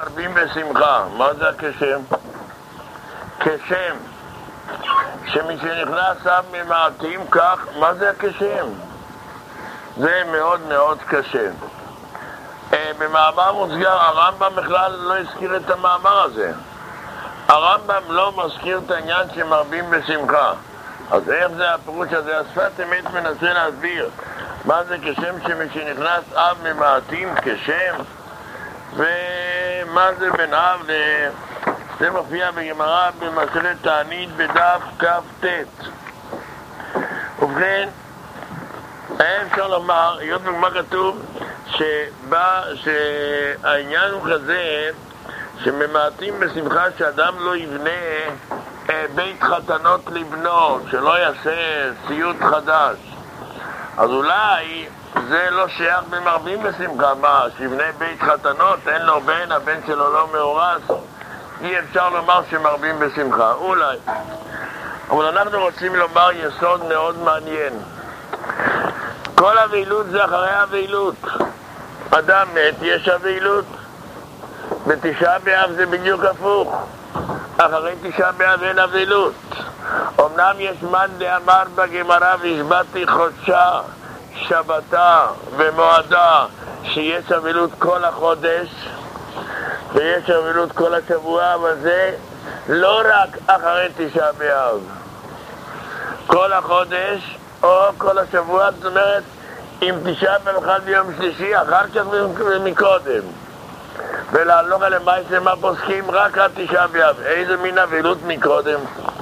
שמרבים בשמחה. מה זה כשם? כשם שמי שנכנס אב ממעטים כך, מה זה כשם? זה מאוד מאוד קשה. במאמר מוסגר הרמב"ם בכלל לא הזכיר את המאמר הזה. הרמב"ם לא מזכיר את העניין שמרבים בשמחה. אז איך זה הפירוש הזה? השפת אמת מנסה להסביר מה זה כשם שמי שנכנס אב ממעטים כשם, ומה זה בין אב זה מופיע בגמרא במסכת תענית בדף כ"ט. ובכן, אפשר לומר, היות ומה כתוב שהעניין הוא כזה שממעטים בשמחה שאדם לא יבנה בית חתנות לבנו, שלא יעשה ציוד חדש. אז אולי זה לא שייך במרבים בשמחה. מה, שיבנה בית חתנות, אין לו בן, הבן שלו לא מאורס, אי אפשר לומר שמרבים בשמחה, אולי. אבל אנחנו רוצים לומר יסוד מאוד מעניין. כל אבלות זה אחרי אבלות. אדם מת, יש אבלות. בתשעה באב זה בדיוק הפוך. אחרי תשעה באב אין אבלות. אמנם יש מאן דאמר בגמרא והשבעתי חודשה, שבתה ומועדה, שיש אבלות כל החודש ויש אבלות כל השבוע, אבל זה לא רק אחרי תשעה באב. כל החודש או כל השבוע, זאת אומרת, אם תשעה באב אחד ביום שלישי, אחר כך ומקודם. ולהלכה למעשה מה פוסקים? רק עד תשעה באב. איזה מין אבלות מקודם?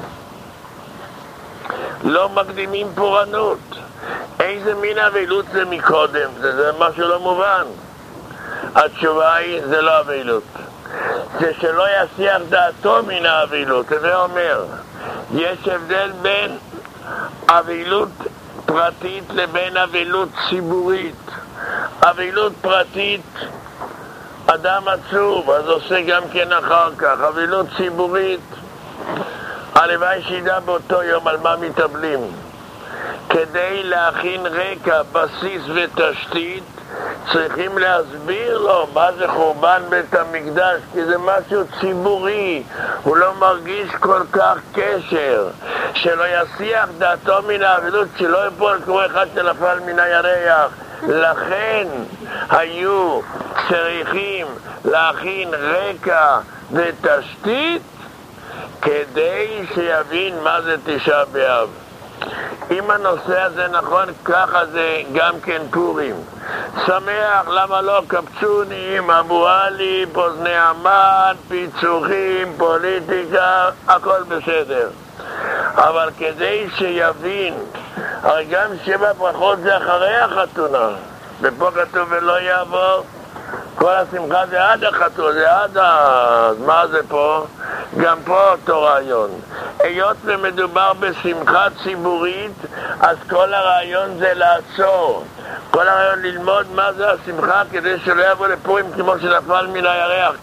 לא מקדימים פורענות. איזה מין אבלות זה מקודם? זה משהו לא מובן. התשובה היא, זה לא אבלות. זה שלא יסיח דעתו מן האבלות. זה אומר, יש הבדל בין אבלות פרטית לבין אבלות ציבורית. אבלות פרטית, אדם עצוב, אז עושה גם כן אחר כך. אבלות ציבורית, הלוואי שידע באותו יום על מה מתאבלים. כדי להכין רקע, בסיס ותשתית, צריכים להסביר לו מה זה חורבן בית המקדש, כי זה משהו ציבורי, הוא לא מרגיש כל כך קשר, שלא יסיח דעתו מן האבלות, שלא יפול כמו אחד שנפל מן הירח. לכן היו צריכים להכין רקע ותשתית כדי שיבין מה זה תשעה באב. אם הנושא הזה נכון, ככה זה גם כן פורים. שמח, למה לא? קפצונים, אבו עלי, פוזני המן, פיצוחים, פוליטיקה, הכל בסדר. אבל כדי שיבין, הרי גם 7 ברכות זה אחרי החתונה, ופה כתוב ולא יעבור. כל השמחה זה עד החתונה, זה עד מה זה פה? גם פה אותו רעיון. היות ומדובר בשמחה ציבורית, אז כל הרעיון זה לעצור. כל הרעיון ללמוד מה זה השמחה, כדי שלא יבוא לפורים כמו שנפל מן הירח.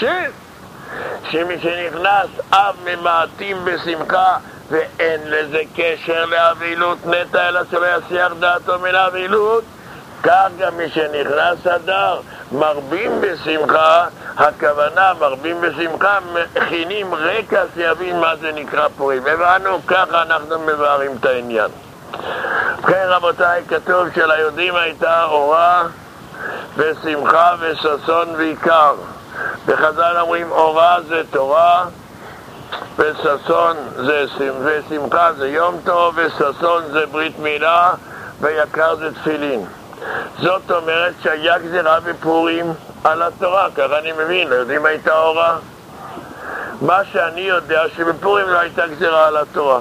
שמי שנכנס אב ממעטים בשמחה, ואין לזה קשר לאבלות נטע, אלא שלא יסיח דעתו מן האבלות, כך גם מי שנכנס אדר מרבים בשמחה. הכוונה מרבים בשמחה, מכינים רקע שיבין מה זה נקרא פורים. הבנו, ככה אנחנו מבארים את העניין. כן רבותיי, כתוב שליהודים הייתה אורה ושמחה וששון ועיקר. בחז"ל אומרים אורה זה תורה, וששון זה ושמחה זה יום טוב, וששון זה ברית מילה, ויקר זה תפילין. זאת אומרת שהיה גזירה בפורים על התורה, ככה אני מבין. ליהודים הייתה אורה. מה שאני יודע שבפורים לא הייתה גזירה על התורה.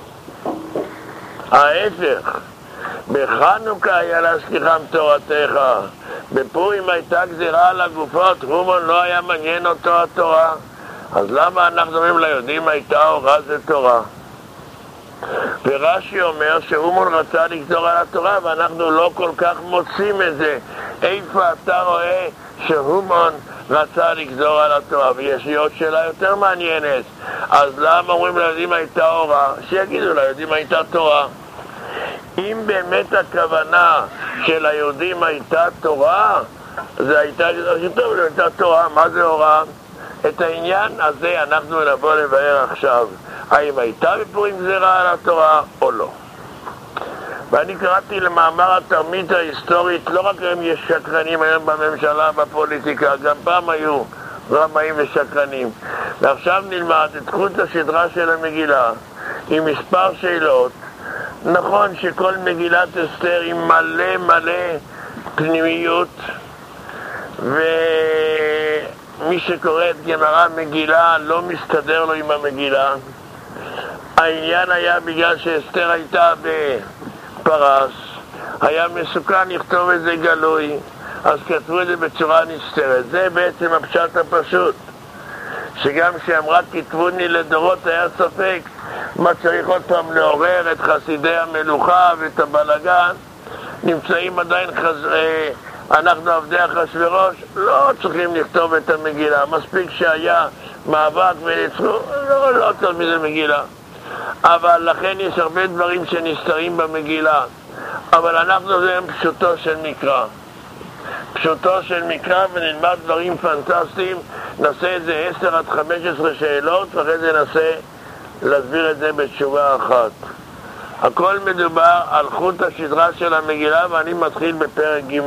ההפך, בחנוכה היה להזכירם תורתך. בפורים הייתה גזירה על הגופות, רומן לא היה מעניין אותו התורה. אז למה אנחנו אומרים ליהודים הייתה אורה זה תורה? ורש"י אומר שאומון רצה לגזור על התורה, ואנחנו לא כל כך מוצאים את זה. איפה אתה רואה שהומון רצה לגזור על התורה? ויש לי עוד שאלה יותר מעניינת. אז למה אומרים ליהודים הייתה אורה? שיגידו ליהודים הייתה תורה. אם באמת הכוונה של היהודים הייתה תורה, זה הייתה טוב, הייתה תורה. מה זה הוראה? את העניין הזה אנחנו נבוא לבאר עכשיו, האם הייתה בפורים גזירה על התורה או לא. ואני קראתי למאמר התרמית ההיסטורית, לא רק הם יש שקרנים היום בממשלה, בפוליטיקה, גם פעם היו רמאים ושקרנים. ועכשיו נלמד את חוט השדרה של המגילה עם מספר שאלות. נכון שכל מגילת אסתר היא מלא מלא פנימיות, ומי שקורא את גמרא מגילה לא מסתדר לו עם המגילה. העניין היה בגלל שאסתר הייתה בפרס, היה מסוכן לכתוב את זה גלוי, אז כתבו את זה בצורה נסתרת. זה בעצם הפשט הפשוט, שגם שאמרה כתבוני לדורות היה ספק מה צריך עוד פעם לעורר את חסידי המלוכה ואת הבלגן. נמצאים עדיין אנחנו עבדי אחשוורוש, לא צריכים לכתוב את המגילה, מספיק שהיה מאבק וניצחו, לא צריך מזה מגילה. אבל לכן יש הרבה דברים שנסתרים במגילה, אבל אנחנו זה פשוטו של מקרא, פשוטו של מקרא, ונלמד דברים פנטסטיים. נעשה איזה 10 עד 15 שאלות, ואחרי זה ננסה להסביר את זה בתשובה אחת. הכל מדובר על חוט השדרה של המגילה, ואני מתחיל בפרק ג'.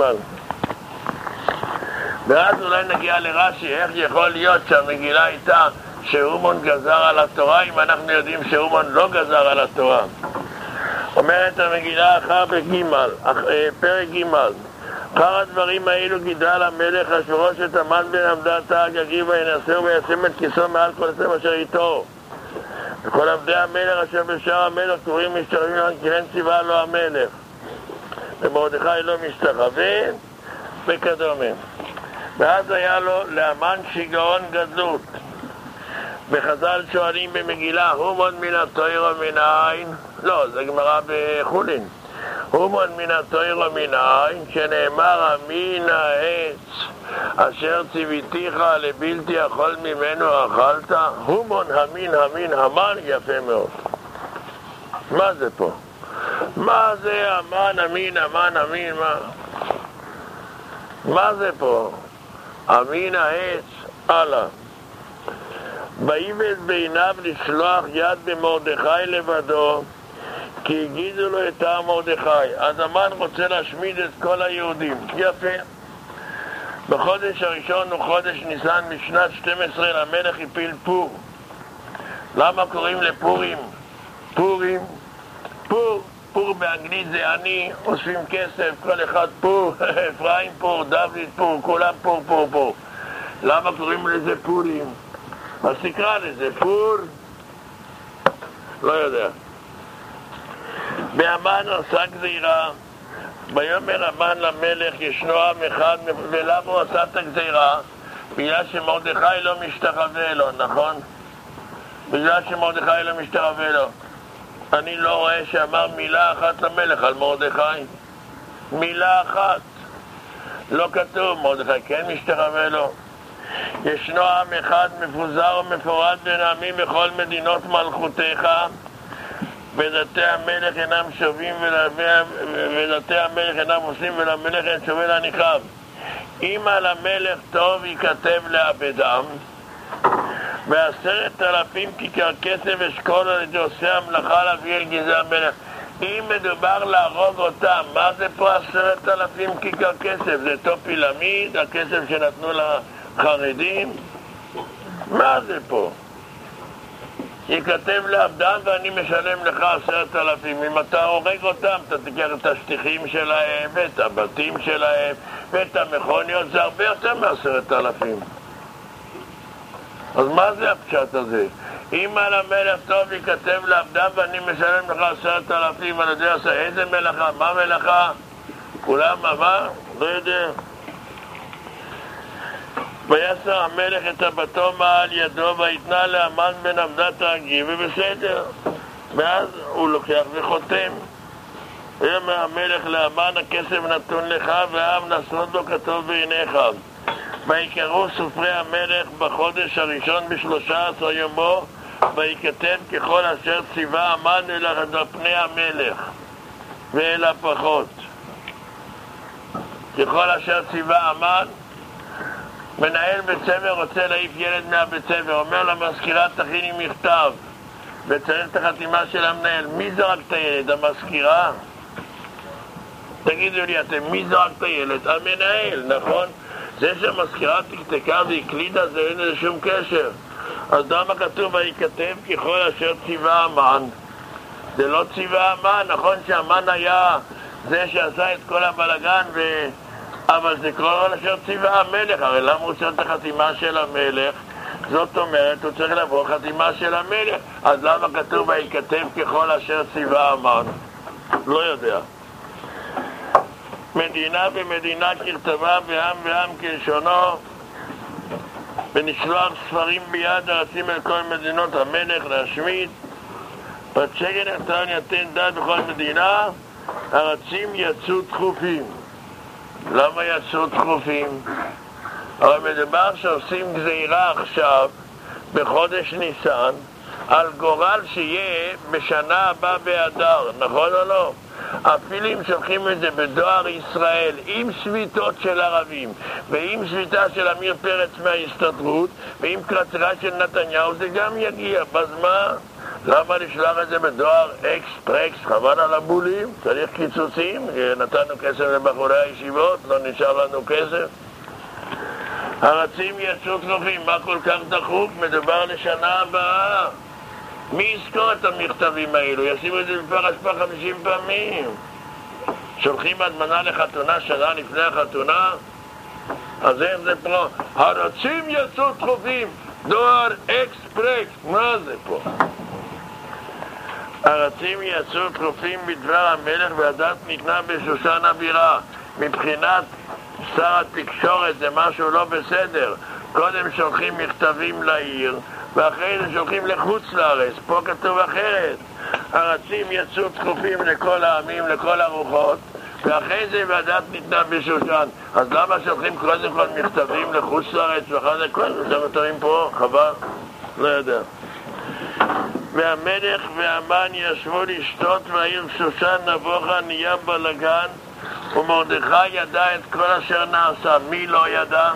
ואז אולי נגיע לרש"י, איך יכול להיות שהמגילה הייתה שאומון גזר על התורה, אם אנחנו יודעים שאומון לא גזר על התורה. אומרת המגילה אחר פרק ג', אחר הדברים האלו גידל המלך אחשוורוש את המן בן עבדת האגגי וינשאו וישים את כיסו מעל כל עצם אשר איתו. וכל עבדי המלך אשר בשער המלך קוראים משתחווים לו, כי כן ציווה לו המלך, ומרדכי לא משתחווה וכדומה. ואז היה לו להמן שיגעון גדלות. בחז"ל שואלים במגילה, הומון מן התורה מן העין? לא, זה גמרא בחולין. הומון מן התורה מן העין, שנאמר מן העץ אשר ציוויתיך לבלתי יכול ממנו אכלת. הומון המין המן, יפה מאוד. מה זה פה? מה זה המן המין מה זה פה? המין העץ, הלאה. ויבז בעיניו לשלוח יד במרדכי לבדו, כי הגידו לו את העם מרדכי. אז המן רוצה להשמיד את כל היהודים. יפה. בחודש הראשון הוא חודש ניסן משנת 12 למלך הפיל פור. למה קוראים לפורים? פור באנגלית זה אני, אוספים כסף, כל אחד פור, אפרים פור, דוד פור, כולם פור. למה קוראים לזה פורים? אז תקרא לזה פור, לא יודע. והמן עשה גזירה, ויאמר המן למלך, ישנו עם אחד, ולמה הוא עשה את הגזירה? בגלל שמרדכי לא משתחווה לו, נכון? בגלל שמרדכי לא משתחווה לו. אני לא רואה שאמר מילה אחת למלך על מרדכי. מילה אחת. לא כתוב, מרדכי כן משתחווה לו. ישנו עם אחד מפוזר ומפורד בין העמים בכל מדינות מלכותיך, ודתי המלך אינם שווים ודתי המלך אינם עושים, ולמלך אין שווה להניחם. אם על המלך טוב ייכתב לאבדם, ו10,000 כיכר כסף אשכול על ידי עושה המלאכה להביא אל גזעי המלך. אם מדובר להרוג אותם, מה זה פה 10,000 כיכר כסף? זה טופילמיד, הכסף שנתנו לחרדים? מה זה פה? ייכתב לעבדם ואני משלם לך 10,000. אם אתה הורג אותם, אתה תיקח את השטיחים שלהם ואת הבתים שלהם ואת המכוניות, זה הרבה יותר מ10,000. אז מה זה הפשט הזה? אם על המלך טוב ייכתב לעבדם ואני משלם לך 10,000 על ידי עשה. איזה מלאכה? מה מלאכה? כולם מה? לא יודע. ויסר המלך את הבתו מעל ידו ויתנה להמן בן עבדת האגי, ובסדר. ואז הוא לוקח וחותם. ויאמר המלך להמן, הכסף נתון לך והעם נשאות לו כתוב בעיניך. ויקראו סופרי המלך בחודש הראשון ב13 יומו, וייכתב ככל אשר ציווה המן אל פני המלך ואל הפחות. ככל אשר ציווה המן. מנהל בית ספר רוצה להעיף ילד מהבית ספר, אומר למזכירה תכיני מכתב וצריך את החתימה של המנהל. מי זרק את הילד? המזכירה? תגידו לי אתם, מי זרק את הילד? המנהל, נכון? זה שהמזכירה תקתקה והקלידה זה אין לזה שום קשר. אז למה כתוב וייכתב ככל אשר ציווה המן? זה לא ציווה המן, נכון שהמן היה זה שעשה את כל הבלגן אבל זה כל אשר ציווה המלך. הרי למה הוא צריך את החתימה של המלך? זאת אומרת, הוא צריך לבוא חתימה של המלך. אז למה כתוב וייכתב ככל אשר ציווה המן? לא יודע. מדינה במדינה ככתבה ועם ועם כלשונו, ונשלוח ספרים ביד ארצים אל כל מדינות המלך להשמיד. בצ'גן אתן יתן דת בכל מדינה, ארצים יצאו דחופים. למה יצאו דחופים? אבל מדבר שעושים גזירה עכשיו בחודש ניסן על גורל שיהיה בשנה הבאה באדר, נכון או לא? אפילו אם שולחים את זה בדואר ישראל עם שביתות של ערבים ועם שביתה של עמיר פרץ מההסתדרות ועם קרצרה של נתניהו זה גם יגיע. אז מה? למה לשלוח את זה בדואר אקספרקס? חבל על הבולים, צריך קיצוצים, נתנו כסף לבחורי הישיבות, לא נשאר לנו כסף. הרצים יצאו דחופים, מה כל כך דחוף? מדובר לשנה הבאה. מי יזכור את המכתבים האלו? ישימו את זה בפח אשפה 50 פעמים. שולחים הזמנה לחתונה שנה לפני החתונה? אז איך זה פה? הרצים יצאו דחופים, דואר אקספרקס, מה זה פה? הרצים יצאו דחופים בדבר המלך והדת ניתנה בשושן הבירה. מבחינת שר התקשורת זה משהו לא בסדר. קודם שולחים מכתבים לעיר ואחרי זה שולחים לחוץ לארץ. פה כתוב אחרת. הרצים יצאו דחופים לכל העמים, לכל הרוחות, ואחרי זה והדת ניתנה בשושן. אז למה שולחים קודם כל מכתבים לחוץ לארץ ואחרי זה כל זה מתאים פה? חבל? לא יודע. והמלך והמן ישבו לשתות והעיר שושן נבוכה נהיה בלגן ומרדכי ידע את כל אשר נעשה. מי לא ידע?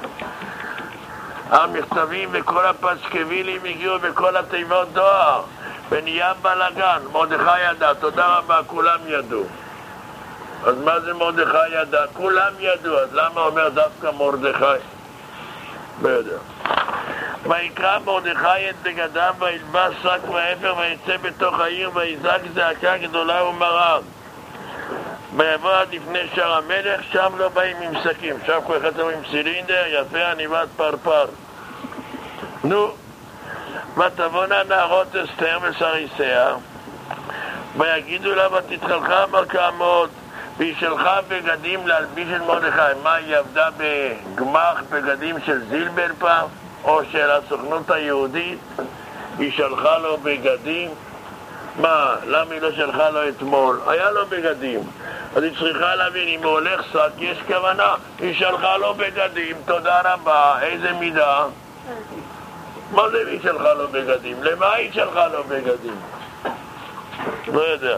המכתבים וכל הפסקבילים הגיעו בכל התיבות דואר ונהיה בלגן. מרדכי ידע, תודה רבה, כולם ידעו. אז מה זה מרדכי ידע? כולם ידעו, אז למה אומר דווקא מרדכי? לא יודע. ויקרא מרדכי את בגדיו וילבש שק ואפר ויצא בתוך העיר ויזעק זעקה גדולה ומרה. ויבוא עד לפני שער המלך, שם לא באים עם שקים, שם כל אחד עם סילינדר יפה עניבת פרפר. נו, ותבואנה נערות אסתר ושריסיה ויגידו לה ותתחלך מלכה מאוד והיא שלחה בגדים להלביש את מרדכי. מה, היא עבדה בגמח בגדים של זילבר פעם או של הסוכנות היהודית? היא שלחה לו בגדים? מה, למה היא לא שלחה לו אתמול? היה לו בגדים. אז היא צריכה להבין, אם הוא הולך שק, יש כוונה. היא שלחה לו בגדים, תודה רבה, איזה מידה? מה זה היא שלחה לו בגדים? למה היא שלחה לו בגדים? לא יודע.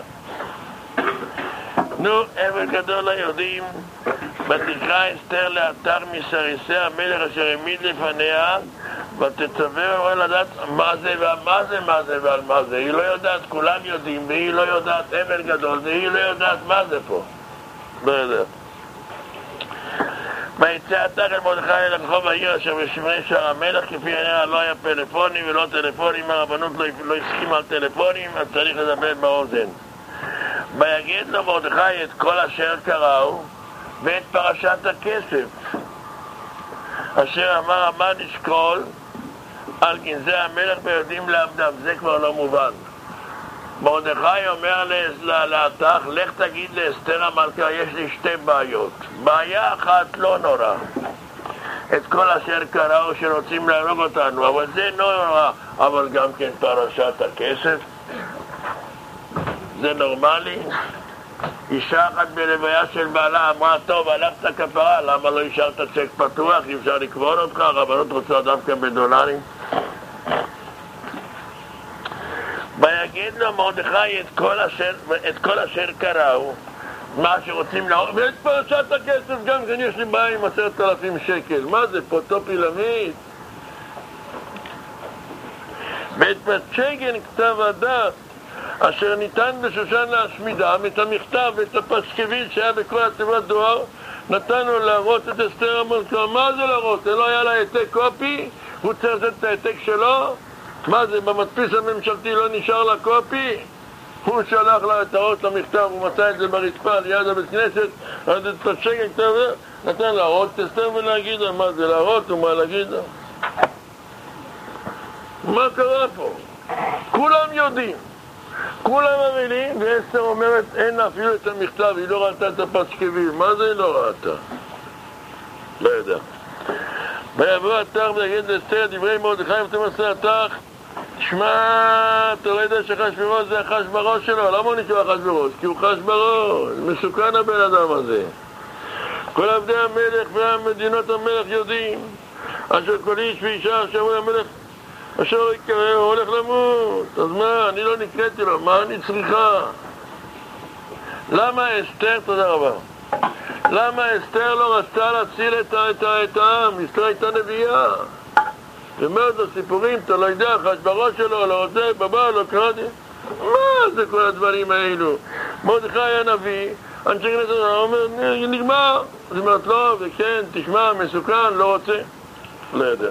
נו, אבל גדול היודעים, ותקרא אסתר לאתר מסריסי המלך אשר העמיד לפניה ותצווה ואומר לדעת מה זה ומה זה מה זה ועל מה זה. היא לא יודעת, כולם יודעים, והיא לא יודעת, אבל גדול, והיא לא יודעת מה זה פה. לא יודעת. ויצא אתר אל מרדכי אל רחוב העיר אשר בשמרי שער המלך, כפי העניין לא היה פלאפונים ולא טלפונים, הרבנות לא הסכימה על טלפונים, אז צריך לדבר באוזן. ויגיד לו מרדכי את כל אשר קראו ואת פרשת הכסף אשר אמר המן ישקול על גנזי המלך ויודעים לעבדם. זה כבר לא מובן. מרדכי אומר לאתר, לך תגיד לאסתר המלכה, יש לי שתי בעיות. בעיה אחת לא נורא, את כל אשר קראו שרוצים להרוג אותנו, אבל זה לא נורא. אבל גם כן פרשת הכסף זה נורמלי? אישה אחת בלוויה של בעלה אמרה, טוב, הלכת כפרה, למה לא השארת צ'ק פתוח? אי אפשר לקבור אותך, הרבנות רוצה דווקא בדולרים. ויגיד לו מרדכי את כל אשר קראו מה שרוצים להרוג, ואת פרשת הכסף גם כן יש לי בעיה עם 10,000 שקל. מה זה, פוטו פילמית? ואת פצ'גן כתב הדת אשר ניתן בשושן להשמידה, את המכתב ואת הפסקביל שהיה בכל התיבת דואר, נתנו להראות את אסתר המלכה. מה זה להראות? זה לא היה לה העתק קופי, הוא צריך לתת את העתק שלו. מה זה, במדפיס הממשלתי לא נשאר לה קופי? הוא שלח לה את האות למכתב, הוא מצא את זה ברצפה ליד הבית כנסת, אז את פצ'גן כתב נתן להראות את אסתר ולהגיד לה. מה זה להראות ומה להגיד לה? מה קרה פה? כולם יודעים, כולם מבינים, ואסתר אומרת אין לה אפילו את המכתב, היא לא ראתה את הפסקביל. מה זה היא לא ראתה? לא יודע. ויבוא התך ויגיד לאסתר דברי מרדכי ותמסר התך, שמע, אתה לא יודע שחשברוש זה החשברוש שלו. למה הוא נקרא חשברוש? כי הוא חשברוש, מסוכן הבן אדם הזה. כל עבדי המלך והמדינות המלך יודעים אשר כל איש ואישה אשר הוא המלך אשר הוא יקרא, הוא הולך למות. אז מה, אני לא נקראתי לו, מה אני צריכה? למה אסתר, תודה רבה, למה אסתר לא רצתה להציל את העם? אסתר הייתה נביאה. ואומרת לו סיפורים, אתה לא יודע, חשברוש שלו, לא רוצה, בבא, לא קראתי. מה זה כל הדברים האלו? מרדכי היה נביא, אנשי כנסת אומר, נגמר. אז אומרת לו, וכן, תשמע, מסוכן, לא רוצה. לא יודע.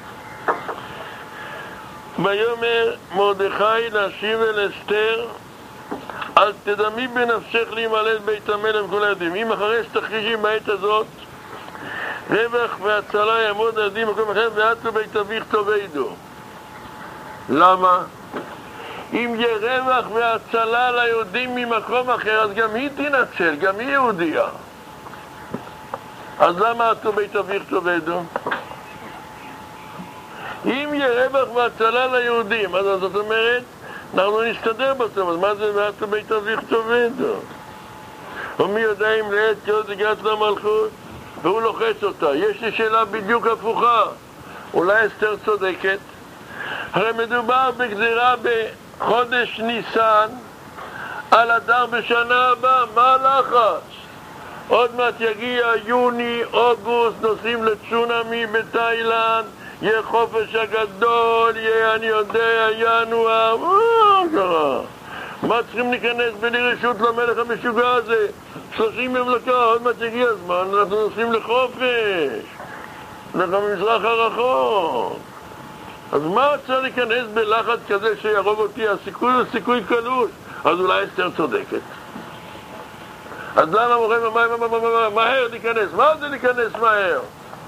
ויאמר מרדכי להשיב אל אסתר, אל תדמי בנפשך להימלט בית המלך וכל היהודים. אם אחרי שתחרישי בעת הזאת, רווח והצלה יעמוד ליהודים במקום אחר, ואת ובית אביך תאבדו. למה? אם יהיה רווח והצלה ליהודים ממקום אחר, אז גם היא תנצל, גם היא יהודיה. אז למה את ובית אביך תאבדו? אם יהיה רווח והצלה ליהודים, אז זאת אומרת, אנחנו נסתדר בסוף. אז מה זה ואת ובית אביך תאבדו? ומי יודע אם לעת כזאת הגעת למלכות? והוא לוחץ אותה. יש לי שאלה בדיוק הפוכה. אולי אסתר צודקת? הרי מדובר בגזירה בחודש ניסן על אדר בשנה הבאה. מה הלחץ? עוד מעט יגיע יוני, אוגוסט, נוסעים לצונמי בתאילנד, יהיה חופש הגדול, יהיה אני יודע ינואר. מה צריכים להיכנס בלי רשות למלך המשוגע הזה? 30 יום לקח, עוד מעט הגיע הזמן, אנחנו נוסעים לחופש, למזרח הרחוק. אז מה צריך להיכנס בלחץ כזה שירוג אותי? הסיכוי הוא סיכוי קלוש. אז אולי אסתר צודקת. אז למה מוכרים מהר להיכנס? מה זה להיכנס מהר?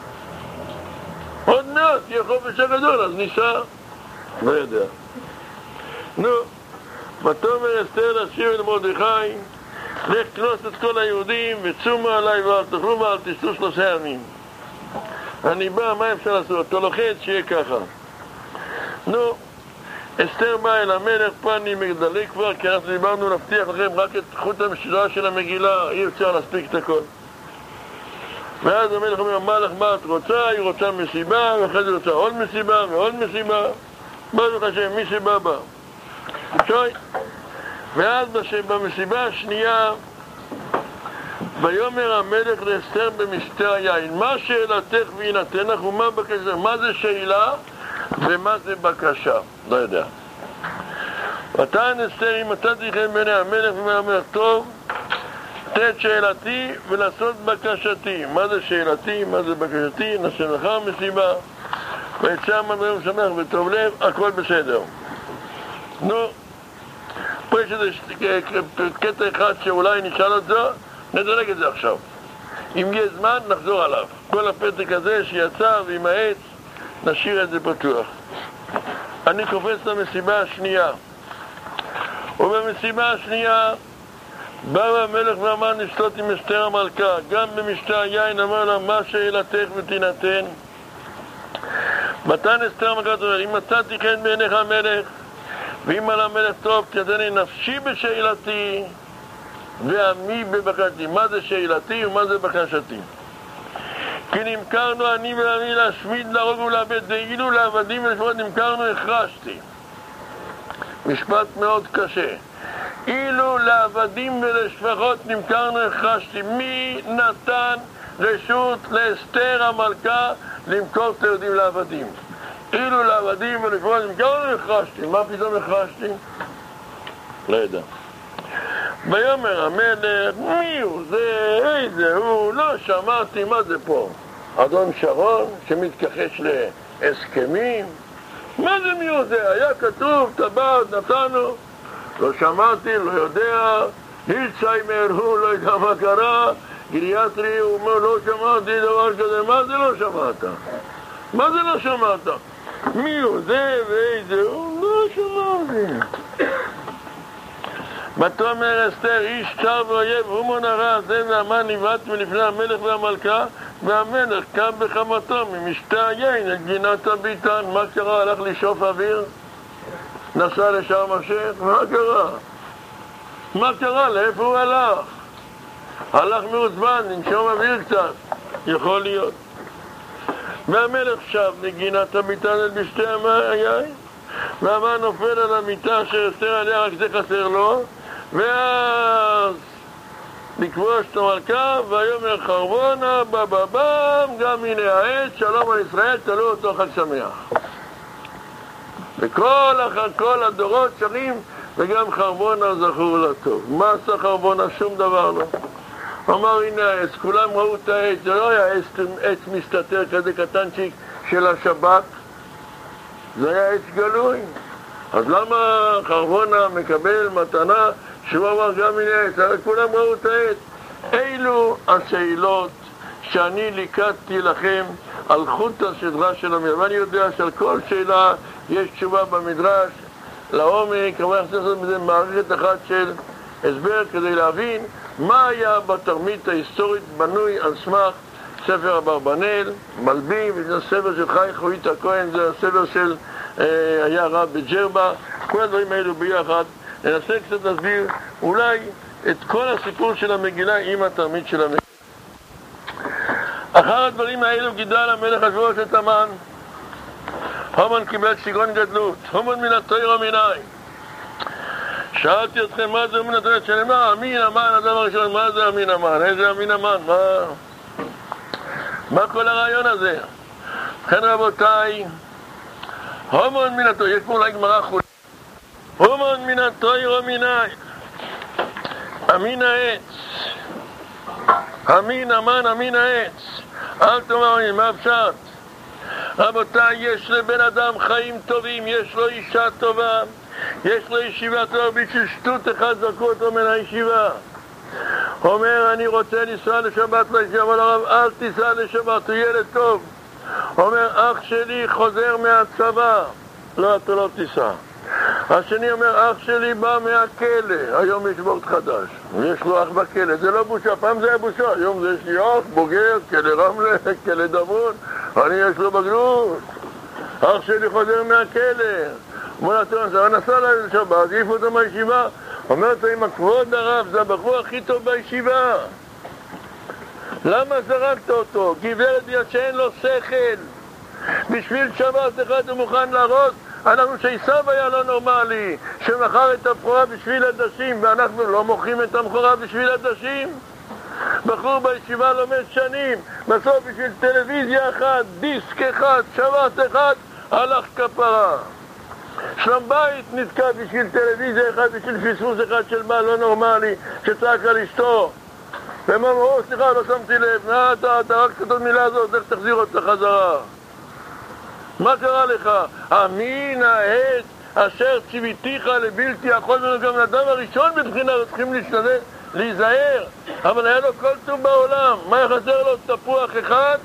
עוד מעט יהיה חופש הגדול, אז ניסע. לא יודע. נו, ותאמר אסתר להשיב אל מרדכי, לך כנוס את כל היהודים וצומו עליי ואל תאכלו ואל תשתו 3 ימים. אני בא, מה אפשר לעשות? אתה לוחץ שיהיה ככה. נו, אסתר באה אל המלך, פני מגדלי כבר, כי אנחנו דיברנו להבטיח לכם רק את חוט המשדרה של המגילה, אי אפשר להספיק את הכל. ואז המלך אומר, מה לך, מה את רוצה? היא רוצה מסיבה, ואחרי זה רוצה עוד מסיבה ועוד מסיבה. ברוך השם, מי שבא בא. שוי. ואז במסיבה השנייה, ויאמר המלך לאסתר במסתר היין, מה שאלתך ויינתן לך ומה בקשה? מה זה שאלה ומה זה בקשה? לא יודע. ותען אסתר, אם אתה תיכן בעיני המלך ואומר, טוב, תת שאלתי ולעשות בקשתי. מה זה שאלתי? מה זה בקשתי? נעשה לך מסיבה. ויצא מנהל שמח וטוב לב, הכל בסדר. נו, פה יש איזה קטע אחד שאולי נשאל את זה, נדלג את זה עכשיו. אם יהיה זמן, נחזור עליו. כל הפתק הזה שיצא ועם העץ, נשאיר את זה פתוח. אני קופץ למסיבה השנייה. ובמסיבה השנייה, בא המלך ואמר נשלוט עם אסתר המלכה. גם במשתה היין אמר לה, מה שאלתך ותינתן? מתן אסתר המלכה, אם מצאתי חן בעיניך המלך, ואם על המלך טוב, תדעני נפשי בשאלתי ועמי בבקשתי. מה זה שאלתי ומה זה בקשתי? כי נמכרנו אני ועמי להשמיד, להרוג ולאבד, ואילו לעבדים ולשמות נמכרנו, החרשתי. משפט מאוד קשה. אילו לעבדים ולשפחות נמכרנו החרשתי. מי נתן רשות לאסתר המלכה למכור את היהודים לעבדים? אילו לעבדים ולשפחות נמכרנו החרשתי. מה פתאום החרשתי? לא יודע. ויאמר המלך, מי הוא זה? איזה הוא? לא שמעתי. מה זה פה? אדון שרון שמתכחש להסכמים? מה זה מי הוא זה? היה כתוב, טבעת, נתנו. לא שמעתי, לא יודע. הילצהיימר הוא, לא יודע מה קרה. גריאטרי הוא אומר, לא שמעתי דבר כזה. מה זה לא שמעת? מה זה לא שמעת? מי הוא זה ואיזה הוא? לא שמעתי. ותאמר אסתר, איש צר ואויב, הומו נרע, זה נעמה נבעט מלפני המלך והמלכה, והמלך קם בחמתו ממשתה היין את גינת הביתן. מה קרה? הלך לשאוף אוויר? נסע לשארם א-שייח? מה קרה? מה קרה? לאיפה הוא הלך? הלך מעוצבן, לנשום אוויר קצת, יכול להיות. והמלך שב לגינת הביתן אל בשתי היין, והמן נופל על המיטה אשר אסתר עליה, רק זה חסר לו, ואז לכבוש את המלכה, ויאמר חרבונה בבבם, גם הנה העץ, שלום על ישראל, תלו אותו חג שמח. וכל הדורות שרים, וגם חרבונה זכור לטוב. מה עשה חרבונה? שום דבר לא. אמר הנה העץ, כולם ראו את העץ, זה לא היה עץ מסתתר כזה קטנצ'יק של השבת, זה היה עץ גלוי. אז למה חרבונה מקבל מתנה שהוא אמר גם הנה העץ? הרי כולם ראו את העץ. אילו השאלות שאני ליקטתי לכם על חוט השדרה של המדרש, ואני יודע שעל כל שאלה יש תשובה במדרש לעומק, אבל אני חושב שזה מערכת אחת של הסבר כדי להבין מה היה בתרמית ההיסטורית בנוי על סמך ספר אברבנאל, מלבי, וזה הספר של חי חורית הכהן, זה הספר של היה רב בג'רבה. כל הדברים האלו ביחד ננסה קצת להסביר אולי את כל הסיפור של המגילה עם התרמית של המגילה. אחר הדברים האלו גידל המלך אחשוורוש את המן. המן קיבל שיגעון גדלות, המן מן התורה מנין. שאלתי אתכם מה זה מן התורה, שנאמר אמין המן, אדם הראשון, מה זה אמין המן? איזה אמין המן? מה כל הרעיון הזה? לכן רבותיי, המן מן התורה, יש פה אולי גמרא חולה. המן מן התורה מנין. אמין העץ, אמין המן, אמין העץ. אל תאמר אמין, מה פשט? רבותיי, יש לבן אדם חיים טובים, יש לו אישה טובה, יש לו ישיבה טובה, בשביל שטות אחד זרקו אותו מן הישיבה. אומר, אני רוצה לנסוע לשבת לישיבה, אבל הרב, אל תיסע לשבת, הוא ילד טוב. אומר, אח שלי חוזר מהצבא, לא, אתה לא תיסע. השני אומר, אח שלי בא מהכלא, היום יש וורט חדש, יש לו אח בכלא, זה לא בושה, פעם זה היה בושה, היום זה יש לי אח, בוגר, כלא רמלה, כלא דמון, אני יש לו בגרות, אח שלי חוזר מהכלא. אומר לו, נסע לה לשבת, העיף אותו מהישיבה, אומר לו, עם הכבוד הרב, זה הבחור הכי טוב בישיבה. למה זרקת אותו? גברת בגלל שאין לו שכל, בשביל שבת אחד הוא מוכן להרוס. אנחנו שעשיו היה לא נורמלי, שמכר את הבכורה בשביל עדשים, ואנחנו לא מוכרים את הבכורה בשביל עדשים. בחור בישיבה לומד שנים, בסוף בשביל טלוויזיה אחת, דיסק אחד, שבת אחד, הלך כפרה. שלום בית נתקע בשביל טלוויזיה אחד, בשביל פספוס אחד של מה לא נורמלי, שצעק על אשתו. והם אמרו, סליחה, לא שמתי לב, אתה רק את המילה הזאת, איך תחזיר אותה חזרה? מה קרה לך? אמין העץ אשר ציוויתיך לבלתי יכול ממנו. גם לאדם הראשון בבחינה צריכים להשתדל, להיזהר, אבל היה לו כל טוב בעולם. מה יחזר לו? תפוח אחד?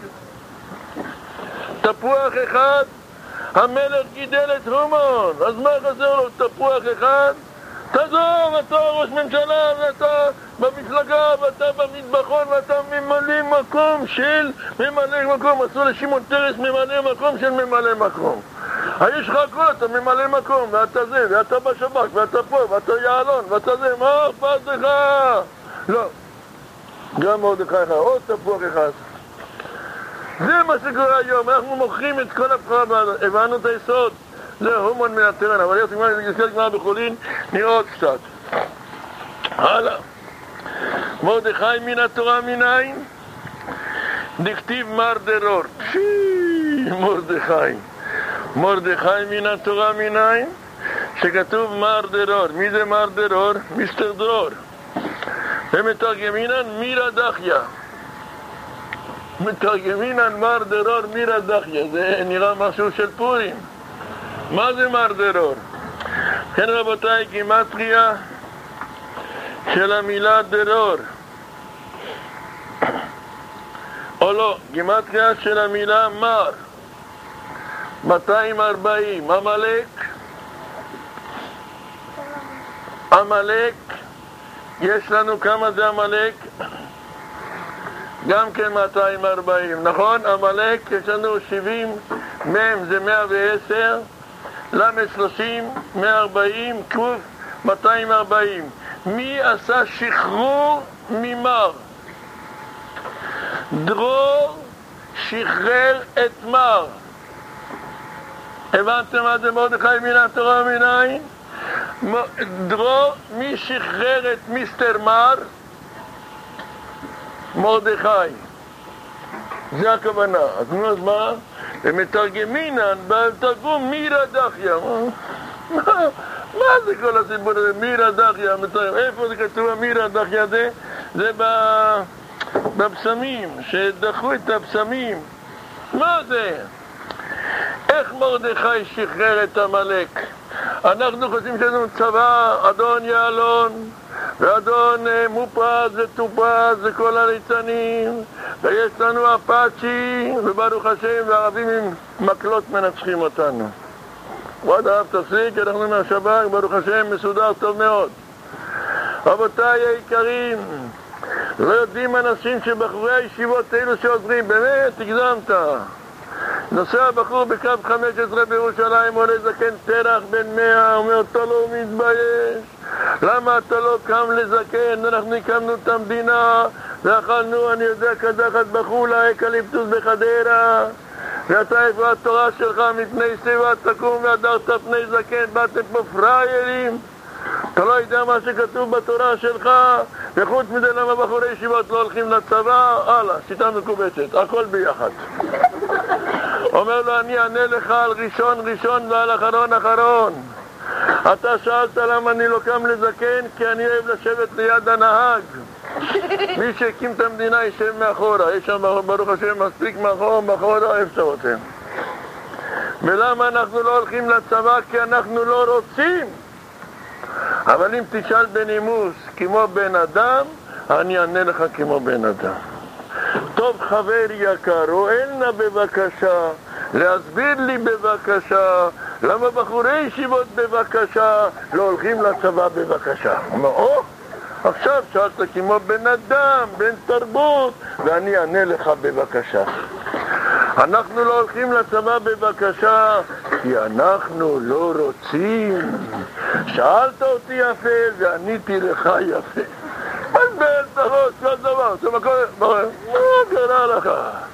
תפוח אחד? המלך גידל את הומן, אז מה יחזר לו? תפוח אחד? תעזוב, אתה ראש ממשלה, ואתה במפלגה, ואתה במטבחון, ואתה ממלא מקום של ממלא מקום. עשו לשמעון פרס ממלא מקום של ממלא מקום. יש לך הכל, אתה ממלא מקום, ואתה זה, ואתה בשב"כ, ואתה פה, ואתה יעלון, ואתה זה, מה אכפת לך? לא. גם מרדכי אחד, עוד תפוח אחד. זה מה שקורה היום, אנחנו מוכרים את כל הבחורה, הבנו את היסוד. זה הומן מן הטרן, אבל יש גמרא בחולין, נראה עוד קצת. הלאה. מרדכי מן התורה מנין? דכתיב מר דרור. מרדכי מן התורה מנין? שכתוב מר דרור. מי זה מר דרור? מיסטר דרור. ומתרגמינן מירה דחיה. מתרגמינן מר דרור מירה דחיה. זה נראה משהו של פורים. מה זה מר דרור? כן רבותיי, גימטריה של המילה דרור, או לא, גימטריה של המילה מר, 240. עמלק, יש לנו כמה זה עמלק? גם כן 240, נכון? עמלק יש לנו 70, מם זה 110, למד 30, 140, קוף 240. מי עשה שחרור ממר? דרור שחרר את מר. הבנתם מה זה מרדכי מן התורה מנין? דרור, מי שחרר את מיסטר מר? מרדכי. זה הכוונה. אז מה? ומתרגמינן בתרגום מירה דחיה. מה זה כל הסיפור הזה? מירה דחיה. איפה זה כתוב מירה דחיה? זה בפסמים, שדחו את הפסמים. מה זה? איך מרדכי שחרר את עמלק? אנחנו חושבים שיש לנו צבא, אדון יעלון ואדון מופז וטופז וכל הליצנים, ויש לנו אפאצ'י, וברוך השם, והערבים עם מקלות מנצחים אותנו. ועד הרב תפסיק, אנחנו מהשב"כ, ברוך השם, מסודר טוב מאוד. רבותיי היקרים, לא יודעים אנשים שבחורי הישיבות אלו שעוזרים, באמת הגזמת. נוסע בחור בקו 15 בירושלים, עולה זקן תרח בן 100, אומר, אתה לא מתבייש? למה אתה לא קם לזקן? אנחנו הקמנו את המדינה, ואכלנו, אני יודע, קדחת בחולה, אקליפטוס בחדרה, ואתה איפה התורה שלך מפני שיבה תקום והדרת פני זקן, באתם פה פריירים? אתה לא יודע מה שכתוב בתורה שלך, וחוץ מזה למה בחורי ישיבות לא הולכים לצבא? הלאה, שיטה מקובצת, הכל ביחד. אומר לו, אני אענה לך על ראשון ראשון ועל אחרון אחרון. אתה שאלת למה אני לא קם לזקן? כי אני אוהב לשבת ליד הנהג. מי שהקים את המדינה יישב מאחורה, יש שם ברוך השם מספיק מאחורה, איפה שאתם. ולמה אנחנו לא הולכים לצבא? כי אנחנו לא רוצים. אבל אם תשאל בנימוס כמו בן אדם, אני אענה לך כמו בן אדם. טוב חבר יקר, רואל נא בבקשה, להסביר לי בבקשה, למה בחורי ישיבות בבקשה, לא הולכים לצבא בבקשה. אומר, עכשיו שאלת כמו בן אדם, בן תרבות, ואני אענה לך בבקשה. אנחנו לא הולכים לצבא בבקשה, כי אנחנו לא רוצים. שאלת אותי יפה, ועניתי לך יפה. אז בעל תרות, כל דבר, מה קרה לך?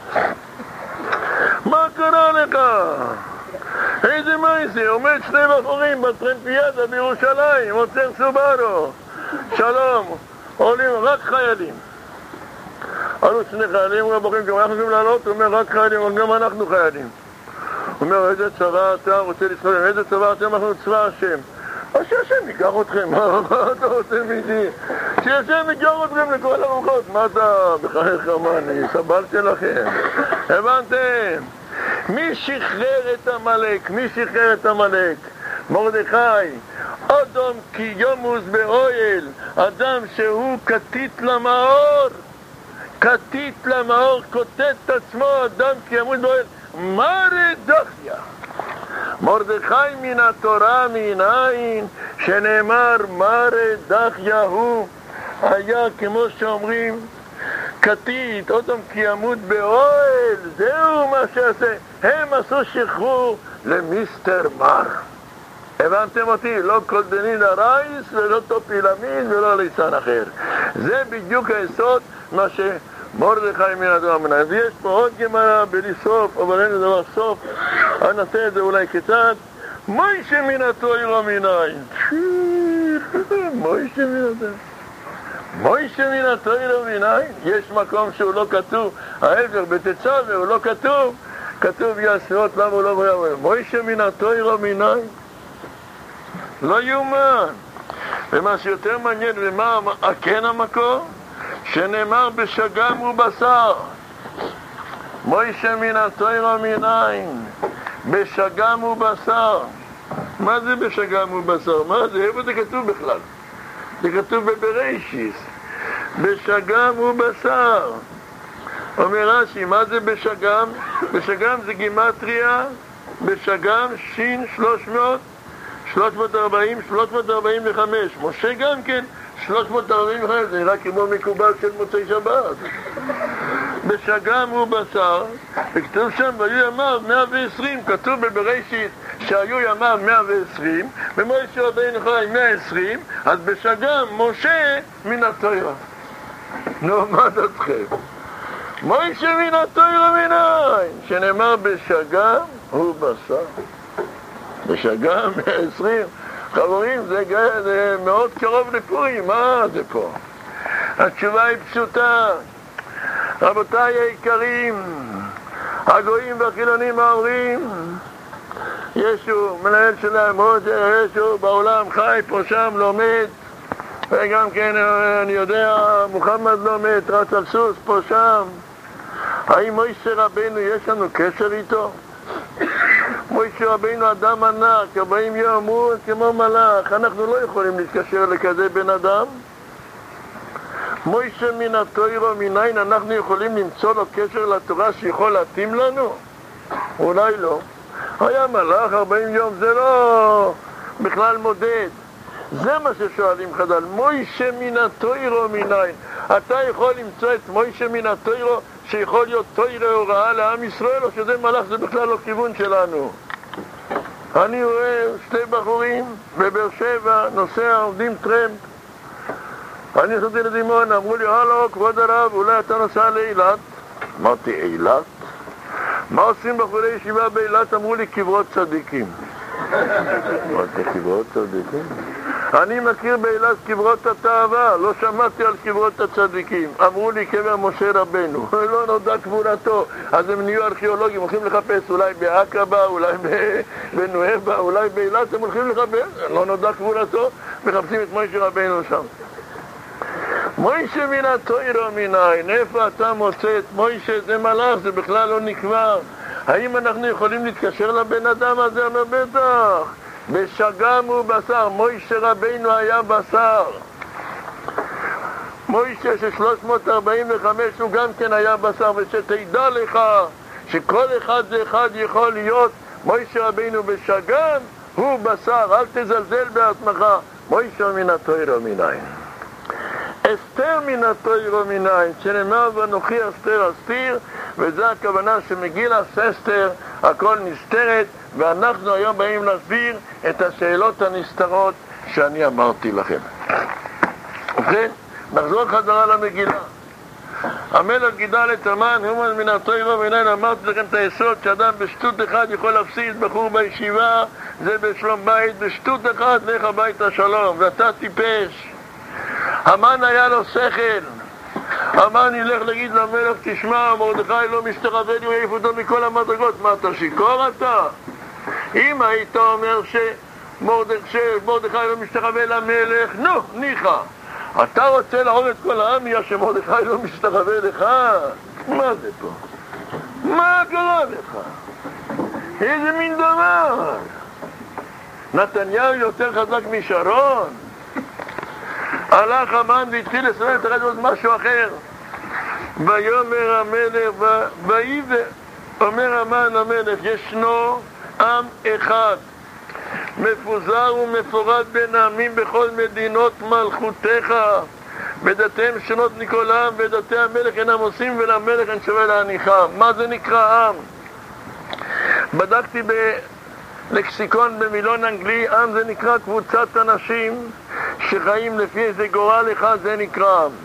מה קרה לך? איזה מייסי, עומד שני בחורים בטרמפיאדה בירושלים, עוצר סובארו. שלום, עולים רק חיילים. עלו שני חיילים, הוא הבוחרים, גם אנחנו יכולים לעלות, הוא אומר רק חיילים, אבל גם אנחנו חיילים. הוא אומר, איזה צבא אתה רוצה לצבא, איזה צבא אתם? אנחנו צבא השם. אז שהשם ייקח אתכם, מה אתה רוצה מידי? שהשם ייקח אתכם לכל הרוחות, מה אתה בחייך מה, אני סבלתי לכם. הבנתם? מי שחרר את עמלק? מי שחרר את עמלק? מרדכי. אדם כי ימוס באוהל, אדם שהוא כתית למאור, כתית למאור, כותת את עצמו, אדם כי ימוס באוהל, מרד דחיה. מרדכי מן התורה מנין, שנאמר מרד דחיה הוא, היה כמו שאומרים כתית, אדם כי ימות באוהל, זהו מה שעשה. הם עשו שחרור למיסטר מר. הבנתם אותי? לא כל דנין הרייס ולא טופילמיד ולא ליצן אחר. זה בדיוק היסוד מה שמרדכי מן התורה מנין. ויש פה עוד גמרא בלי סוף, אבל אין לדבר סוף. אני נעשה את זה אולי קצת. מוישה מן התורה מנין. מוישה מן התורה. מוישה מן התורה מניין, יש מקום שהוא לא כתוב, ההפך בתצווה הוא לא כתוב, כתוב יעשרות, למה הוא לא אומר, מוישה מן התורה מניין, לא יאומן. ומה שיותר מעניין, ומה כן המקור? שנאמר בשגם ובשר, מוישה מן התורה מניין, בשגם ובשר. מה זה בשגם ובשר? מה זה? איפה זה כתוב בכלל? זה כתוב בבראשית, בשגם ובשר. אומר רש"י, מה זה בשגם? בשגם זה גימטריה, בשגם שין 345. משה גם כן 345, זה נראה כמו מקובל של מוצאי שבת. בשגם ובשר, וכתוב שם, והיו ימיו 120, כתוב בבראשית שהיו ימיו 120, ומשה רבינו חי 120, אז בשגם משה מן התורה. נו, מה דעתכם? משה מן התורה מניין, שנאמר בשגם ובשר. בשגם 120, חברים, זה מאוד קרוב לפורים, מה זה פה? התשובה היא פשוטה. רבותיי היקרים, הגויים והחילונים אומרים, ישו, מנהל שלהם, ישו בעולם חי פה שם, לומד, וגם כן אני יודע, מוחמד לומד, רץ על סוס פה שם. האם מוישה רבינו יש לנו קשר איתו? מוישה רבינו אדם ענק, 40 יום הוא כמו מלאך, אנחנו לא יכולים להתקשר לכזה בן אדם. מוישה מן התורה מניין, אנחנו יכולים למצוא לו קשר לתורה שיכול להתאים לנו? אולי לא. היה מלאך 40 יום, זה לא בכלל מודד. זה מה ששואלים חז"ל, מוישה מן התורה מניין. אתה יכול למצוא את מוישה מן התורה שיכול להיות תורה הוראה לעם ישראל, או שזה מלאך, זה בכלל לא כיוון שלנו. אני רואה שתי בחורים בבאר שבע, נוסע, עומדים טרמפ. אני נסעתי לדימון, אמרו לי, הלו, כבוד הרב, אולי אתה נוסע לאילת? אמרתי, אילת? מה עושים בחורי ישיבה באילת? אמרו לי, קברות צדיקים. אמרתי, קברות צדיקים? אני מכיר באילת קברות התאווה, לא שמעתי על קברות הצדיקים. אמרו לי, קבר משה רבנו, לא נודע קבורתו. אז הם נהיו ארכיאולוגים, הולכים לחפש, אולי בעקבה, אולי בנואבה, אולי באילת, הם הולכים לחפש, לא נודע קבורתו, מחפשים את משה רבנו שם. מוישה מן התורה מניין, איפה אתה מוצא את מוישה? זה מלאך, זה בכלל לא נקבע. האם אנחנו יכולים להתקשר לבן אדם הזה? אומר בטח. בשגם ובשר, מוישה רבינו היה בשר. מוישה של 345 הוא גם כן היה בשר, ושתדע לך שכל אחד זה אחד יכול להיות. מוישה רבינו בשגם הוא בשר, אל תזלזל בעצמך. מוישה מן התורה מניין. אסתר מן התורה מניין, שנאמר ואנוכי אסתר אסתיר, וזה הכוונה שמגילה אסתר, הכל נסתרת, ואנחנו היום באים להסביר את השאלות הנסתרות שאני אמרתי לכם. ובכן, נחזור חזרה למגילה. המלך גידל את המן, הומן מן התורה מניין, אמרתי לכם את היסוד שאדם בשטות אחד יכול להפסיד בחור בישיבה, זה בשלום בית, בשטות אחד לך הביתה שלום, ואתה טיפש. המן היה לו שכל. המן ילך להגיד למלך, תשמע, מרדכי לא משתחווה לי, הוא יעיף אותו מכל המדרגות. מה, אתה שיכור אתה? אם היית אומר שמרדכי לא משתחווה למלך, נו, ניחא. אתה רוצה להרוג את כל העם, שמרדכי לא משתחווה לך? מה זה פה? מה קרה לך? איזה מין דבר? נתניהו יותר חזק משרון? הלך המן והתחיל לסמן את הרד עוד משהו אחר. ויאמר המלך, אומר המן המלך, ישנו עם אחד מפוזר ומפורד בין העמים בכל מדינות מלכותך, ודתיהם שונות מכל עם, ודתי המלך אינם עושים ולמלך אין שווה להניחם. מה זה נקרא עם? בדקתי בלקסיקון במילון אנגלי, עם זה נקרא קבוצת אנשים שחיים לפי איזה גורל אחד, זה נקרא עם.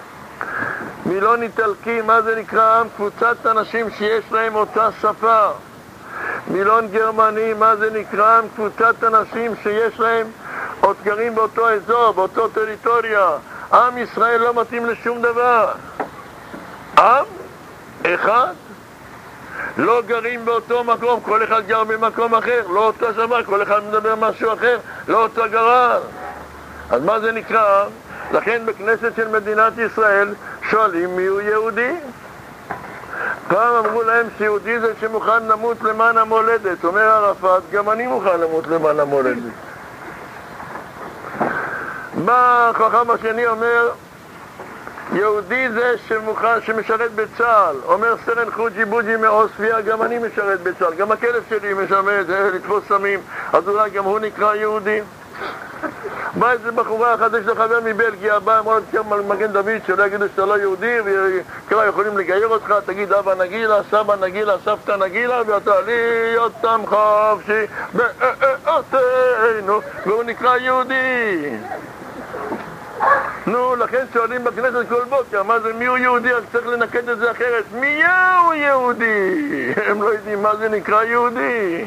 מילון איטלקי, מה זה נקרא עם? קבוצת אנשים שיש להם אותה שפה. מילון גרמני, מה זה נקרא עם? קבוצת אנשים שיש להם עוד גרים באותו אזור, באותו טריטוריה. עם ישראל לא מתאים לשום דבר. עם אחד, לא גרים באותו מקום, כל אחד גר במקום אחר, לא אותו שמה, כל אחד מדבר משהו אחר, לא אותו גרר. אז מה זה נקרא? לכן בכנסת של מדינת ישראל שואלים מי הוא יהודי. פעם אמרו להם שיהודי זה שמוכן למות למען המולדת. אומר ערפאת, גם אני מוכן למות למען המולדת. מה החכם השני אומר? יהודי זה שמוכן, שמשרת בצה"ל. אומר סרן חוג'י בוג'י מעוספיה, גם אני משרת בצה"ל, גם הכלב שלי משרת לתפוס סמים, אז אולי גם הוא נקרא יהודי. בא איזה בחורה אחת, יש לו חבר מבלגיה, בא אמרה מגן דוד שלא יגידו שאתה לא יהודי וככה יכולים לגייר אותך, תגיד אבא נגילה, סבא נגילה, סבתא נגילה ואתה להיות תם חופשי בארצנו, והוא נקרא יהודי. נו, לכן שואלים בכנסת כל בוקר, מה זה, מי הוא יהודי? אז צריך לנקד את זה אחרת. מי הוא יהודי? הם לא יודעים מה זה נקרא יהודי.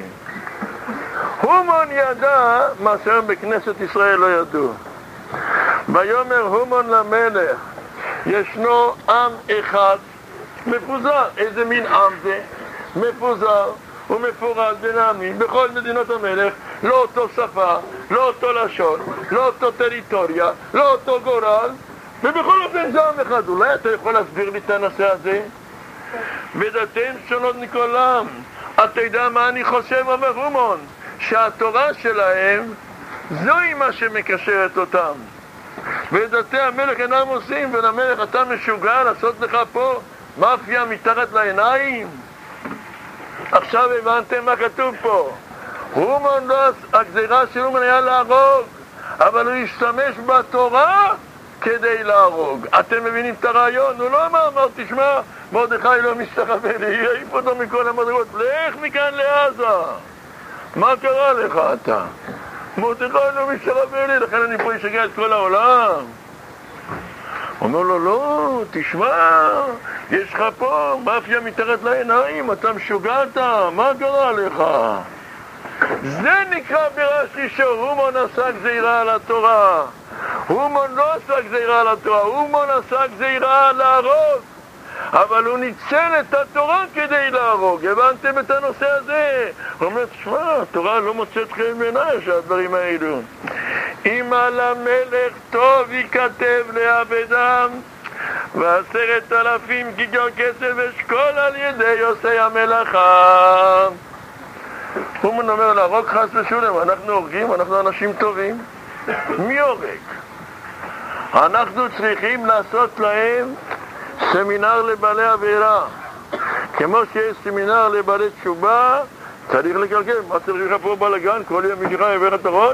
הומון ידע מה שהיום בכנסת ישראל לא ידעו. ויאמר הומון למלך, ישנו עם אחד מפוזר. איזה מין עם זה? מפוזר ומפורד בין העמים בכל מדינות המלך, לא אותו שפה, לא אותו לשון, לא אותו טריטוריה, לא אותו גורל, ובכל אופן זה עם אחד. אולי אתה יכול להסביר לי את הנושא הזה? ודתיהם שונות מכל עם. אתה יודע מה אני חושב? אומר הומון, שהתורה שלהם זוהי מה שמקשרת אותם, ודתי המלך אינם עושים. ולמלך, אתה משוגע לעשות לך פה מאפיה מתחת לעיניים? עכשיו הבנתם מה כתוב פה. הומון לא, הגזירה של הומון היה להרוג, אבל הוא השתמש בתורה כדי להרוג. אתם מבינים את הרעיון? הוא לא אמר, תשמע, מרדכי לא משתחווה לי, יעיף אותו מכל המדרגות, לך מכאן לעזה. מה קרה לך אתה? מרדכי לא משתחווה לי, לכן אני פה אשגע את כל העולם. אומר לו, לא, תשמע, יש לך פה מאפיה מתחת לעיניים, אתה משוגעת, מה קרה לך? זה נקרא ברש"י שהומון עשה גזירה על התורה. הומון לא עשה גזירה על התורה, הומון עשה גזירה על להרוג, אבל הוא ניצל את התורה כדי להרוג. הבנתם את הנושא הזה? הוא אומר, תשמע, התורה לא מוצאת חן בעיניי שהדברים האלו. אם על המלך טוב ייכתב לעבדם, ו10,000 כיכר כסף אשכול על ידי עושי המלאכה. הוא אומר להרוג חס ושולם, אנחנו הורגים, אנחנו אנשים טובים. מי הורג? אנחנו צריכים לעשות להם סמינר לבעלי עבירה. כמו שיש סמינר לבעלי תשובה, צריך לקלקל. מה צריך לך פה בלגן? כל יום מישהו יעבר את הראש?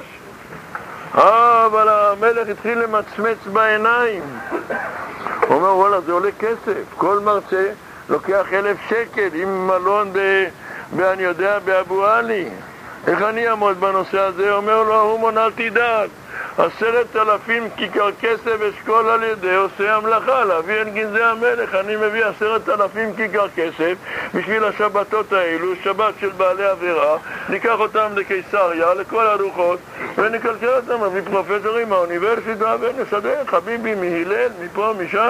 אבל המלך התחיל למצמץ בעיניים. הוא אומר, וואלה, זה עולה כסף. כל מרצה לוקח 1,000 שקל עם מלון אני יודע, באבו עלי. איך אני אעמוד בנושא הזה? אומר לו, הומון, אל תדאג. 10,000 כיכר כסף אשכול על ידי עושי המלאכה, להביא את גנזי המלך. אני מביא 10,000 כיכר כסף בשביל השבתות האלו, שבת של בעלי עבירה, ניקח אותם לקיסריה, לכל הרוחות, ונקלקל אותם, מביא פרופסורים מהאוניברסיטה, ונסדר, חביבי מהילל, מפה, משם.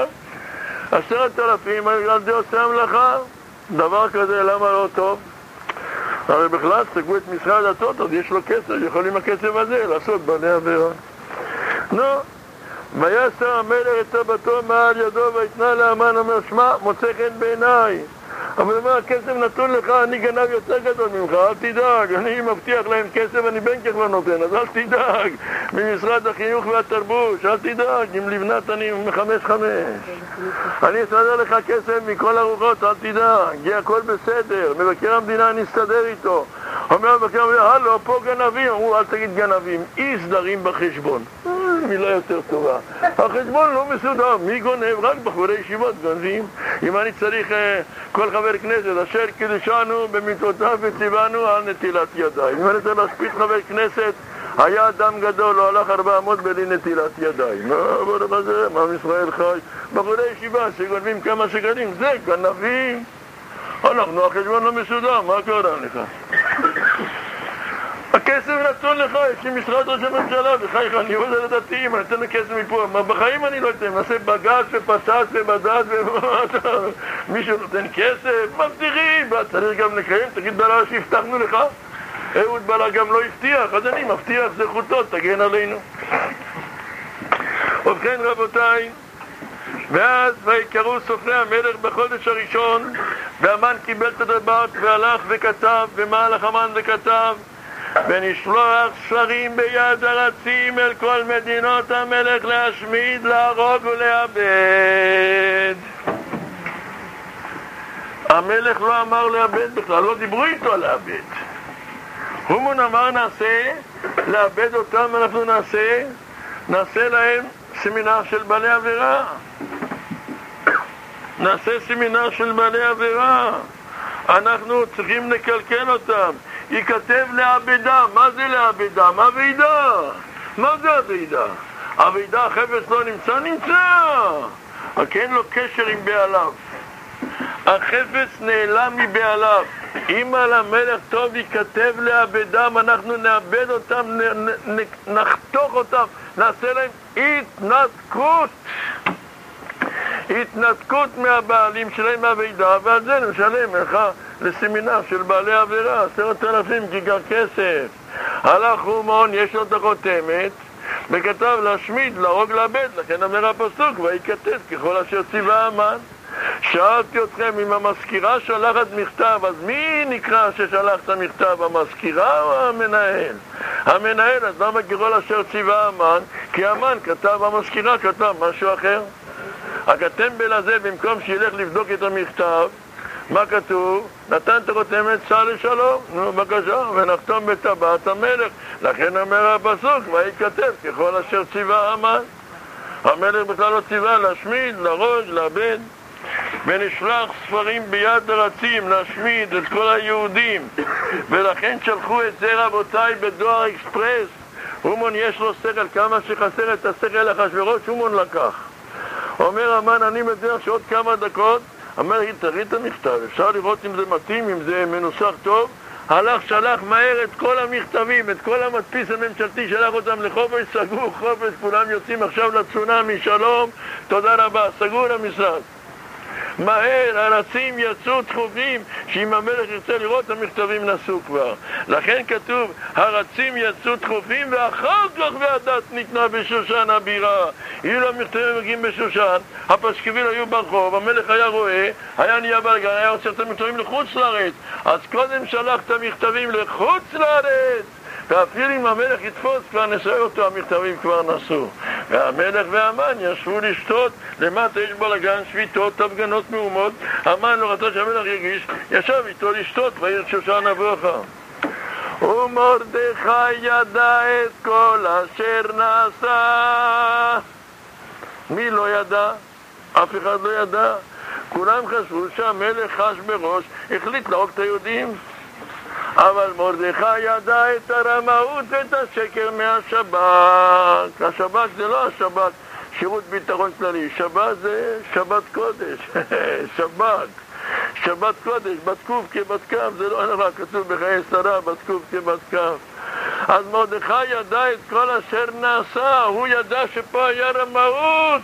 10,000 על ידי עושי המלאכה. דבר כזה, למה לא טוב? הרי בכלל סגרו את משרד הדתות, אז יש לו כסף, יכול עם הכסף הזה לעשות בעלי עבירה. נו, ויעשה המלך את סבתו מעל ידו ויתנה להמן, אומר, שמע, מוצא חן בעיניי. אבל הוא אומר, הכסף נתון לך, אני גנב יותר גדול ממך, אל תדאג, אני מבטיח להם כסף, אני בין כך לא נותן, אז אל תדאג. ממשרד החינוך והתרבות, אל תדאג, עם לבנת אני 5-5. אני אסדר לך כסף מכל הרוחות, אל תדאג, יהיה הכל בסדר, מבקר המדינה אני אסתדר איתו. אומר מבקר המדינה, הלו, פה גנבים. אמרו, אל תגיד גנבים, אי סדרים בחשבון. מילה יותר טובה. החשבון לא מסודר, מי גונב? רק בחורי ישיבות גונבים. אם אני צריך כל חבר כנסת אשר קידשנו במיתותיו וציוונו על נטילת ידיים. אם אני צריך להשפיט חבר כנסת, היה אדם גדול, לא הלך 400 בלי נטילת ידיים. מה זה? מה ישראל חי? בחורי ישיבה שגונבים כמה שקלים, זה גנבים. החשבון לא מסודר, מה קורה לך? כסף נתון לך, יש לי משרד ראש הממשלה, בחייך, אני עובד על הדתיים, אני אתן לי כסף מפה, מה בחיים אני לא אתן, נעשה בג"ץ ופצץ ובד"ץ מישהו נותן כסף, מבטיחים, צריך גם לקיים, תגיד בלה שהבטחנו לך, אהוד בלה גם לא הבטיח, אז אני מבטיח, זכותו, תגן עלינו. ובכן רבותיי, ואז ויקראו סופרי המלך בחודש הראשון, והמן קיבל את הדבר והלך וכתב, ומהלך המן וכתב, ונשלוח ספרים ביד ארצים אל כל מדינות המלך להשמיד, להרוג ולאבד. המלך לא אמר לאבד בכלל, לא דיברו איתו על לאבד. הומן אמר נעשה, לאבד אותם אנחנו נעשה להם סמינר של בעלי עבירה. נעשה סמינר של בעלי עבירה. אנחנו צריכים לקלקל אותם. ייכתב לעבדה. מה זה לעבדה? מה ועידה? מה זה הוועידה? הוועידה, החפץ לא נמצא. רק אין לו קשר עם בעליו. החפץ נעלם מבעליו. אם על המלך טוב ייכתב לעבדם, אנחנו נאבד אותם, נחתוך אותם, נעשה להם התנתקות מהבעלים שלהם מהוועידה, ועל זה נשלם לך לסמינר של בעלי עבירה 10,000 גיגר כסף. הלך הומון, יש לו את החותמת וכתב להשמיד, להרוג, לאבד. לכן אומר הפסוק וייכתב ככל אשר ציווה המן. שאלתי אתכם אם המזכירה שלחת מכתב, אז מי נקרא ששלח את המכתב, המזכירה או המנהל? המנהל, אז למה ככל אשר ציווה המן? כי המן כתב, המזכירה כתב משהו אחר. הטמבל הזה, במקום שילך לבדוק את המכתב, מה כתוב? נתן את החותמת, סע לשלום, נו בבקשה, ונחתום בטבעת המלך. לכן אומר הפסוק וייכתב ככל אשר ציווה המן. המלך בכלל לא ציווה להשמיד, להרוג, לאבד. ונשלח ספרים ביד ארצים להשמיד את כל היהודים, ולכן שלחו את זה רבותיי בדואר אקספרס. הומון יש לו שכל, כמה שחסר את השכל אחשוורוש הומון לקח. אומר המן אני מדיח שעוד כמה דקות, אומר תראי את המכתב, אפשר לראות אם זה מתאים, אם זה מנוסח טוב. הלך שלח מהר את כל המכתבים, את כל המדפיס הממשלתי, שלח אותם לחופש, סגור חופש, כולם יוצאים עכשיו לצונאמי, שלום, תודה רבה, סגור המשרד. מהר, הרצים יצאו דחופים, שאם המלך ירצה לראות המכתבים נסו כבר. לכן כתוב, הרצים יצאו דחופים ואחר כך והדת ניתנה בשושן הבירה. אילו המכתבים מגיעים בשושן, הפשקוויל היו ברחוב, המלך היה רואה, היה נהיה בלגן, היה עושה את המכתבים לחוץ לארץ. אז קודם שלח את המכתבים לחוץ לארץ, ואפילו אם המלך יתפוס כבר נשאר אותו, המכתבים כבר נסו. והמלך והמן ישבו לשתות, למטה יש בלגן, שביתות, הפגנות מהומות. המן לא רצה שהמלך יגיש, ישב איתו לשתות בעיר שושן אבוכה. ומרדכי ידע את כל אשר נעשה. מי לא ידע? אף אחד לא ידע. כולם חשבו שהמלך אחשוורוש החליט להרוג את היהודים. אבל מרדכי ידע את הרמאות ואת השקר מהשב"כ. השב"כ זה לא השב"כ, שירות ביטחון כללי. שבת זה שבת קודש. שבת קודש, בת קוף כבת כף, זה לא נראה, כתוב בחיי שרה, בת קוף כבת כף. אז מרדכי ידע את כל אשר נעשה, הוא ידע שפה היה רמאות.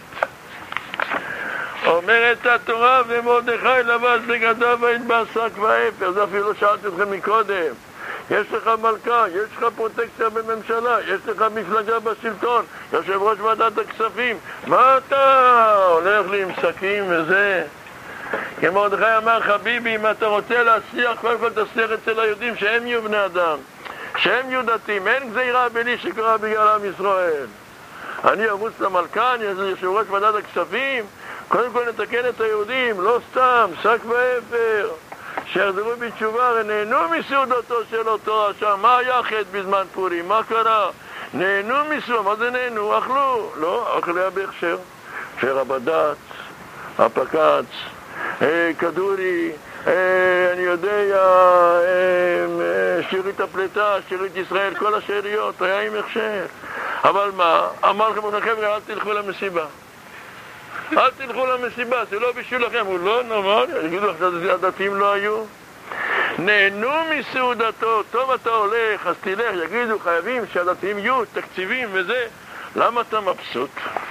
אומרת התורה, ומרדכי לבש בגדיו ויתבע שק ואפר. זה אפילו שאלתי אתכם מקודם. יש לך מלכה, יש לך פרוטקציה בממשלה, יש לך מפלגה בשלטון, יושב ראש ועדת הכספים, מה אתה הולך לי עם שקים וזה? כי מרדכי אמר, חביבי, אם אתה רוצה להצליח, קודם כל תצליח אצל היהודים שהם יהיו בני אדם, שהם יהיו דתיים, אין גזירה בלי שקרה בגלל עם ישראל. אני ארוץ למלכה, אני יושב ראש ועדת הכספים, קודם כל נתקן את היהודים, לא סתם, שק ואפר, שיחזרו בתשובה, ונהנו מסעודתו של אותו רשע. מה היה חטא בזמן פורים? מה קרה? נהנו מסעודתו, מה זה נהנו? אכלו, לא, אכלי בהכשר, הכשר הבד"ץ, הפק"ץ, כדורי, אני יודע, שירית הפלטה, שירית ישראל, כל השאריות, היה עם הכשר. אבל מה? אמר לכם, חבר'ה, אל תלכו למסיבה. אל תלכו למסיבה, זה לא בשבילכם. הוא לא נאמר, יגידו לך, הדתיים לא היו. נהנו מסעודתו. טוב אתה הולך, אז תלך, יגידו חייבים שהדתיים יהיו תקציבים וזה. למה אתה מבסוט?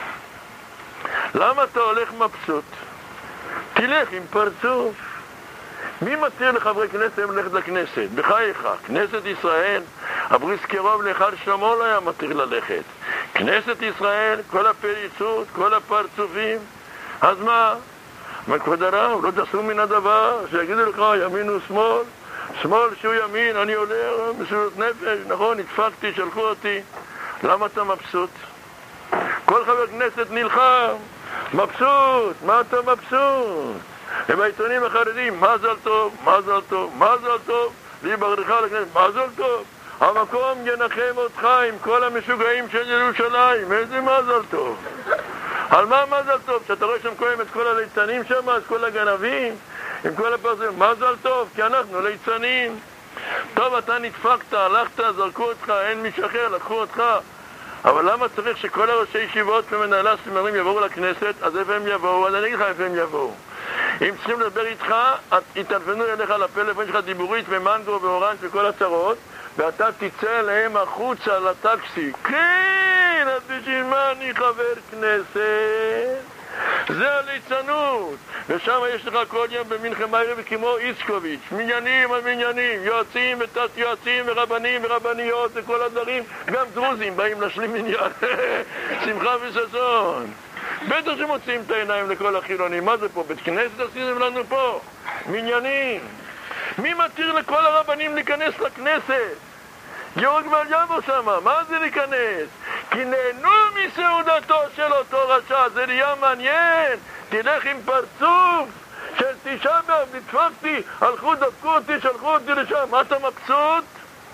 למה אתה הולך מבסוט? תלך עם פרצוף. מי מתיר לחברי כנסת ללכת לכנסת? בחייך, כנסת ישראל, הבריס קרוב לאחד שלמה לא היה מתיר ללכת. כנסת ישראל, כל הפריצות, כל הפרצופים. אז מה? מה כבוד הרב? לא תעשו מן הדבר, שיגידו לך ימין ושמאל, שמאל שהוא ימין, אני עולה מסירות נפש, נכון, נדפקתי, שלחו אותי. למה אתה מבסוט? כל חבר כנסת נלחם, מבסוט, מה אתה מבסוט? ובעיתונים החרדים, מזל טוב, מזל טוב, מזל טוב, להיבחרך לכנסת, מזל טוב. המקום ינחם אותך עם כל המשוגעים של ירושלים, איזה מזל טוב. על מה מזל טוב? שאתה רואה שם קודם את כל הליצנים שם, את כל הגנבים, עם כל הפרסים, מזל טוב, כי אנחנו ליצנים. טוב, אתה נדפקת, הלכת, זרקו אותך, אין מישהו אחר, לקחו אותך. אבל למה צריך שכל הראשי ישיבות ומנהלי הסמינרים יבואו לכנסת? אז איפה הם יבואו? אז אני אגיד לך איפה הם יבואו. אם צריכים לדבר איתך, יטלפנו אליך לפלאפון שלך דיבורית ומנגו ואורנג' וכל הצרות, ואתה תצא אליהם החוצה לטקסי. כן, אז בשביל מה אני חבר כנסת? זה הליצנות. ושם יש לך כל יום במנחם הערב כמו איצקוביץ', מניינים על מניינים, יועצים ותת יועצים ורבנים ורבניות וכל הדברים, גם דרוזים באים להשלים מניין. שמחה וששון. בטח שמוצאים את העיניים לכל החילונים. מה זה פה? בית כנסת עשיתם לנו פה? מניינים. מי מתיר לכל הרבנים להיכנס לכנסת? יורג ואליהו שמה, מה זה להיכנס? כי נהנו מסעודתו של אותו רשע, זה נהיה מעניין. תלך עם פרצוף של תשעה באב, נדפקתי, הלכו, דפקו אותי, שלחו אותי לשם, מה אתה מבסוט?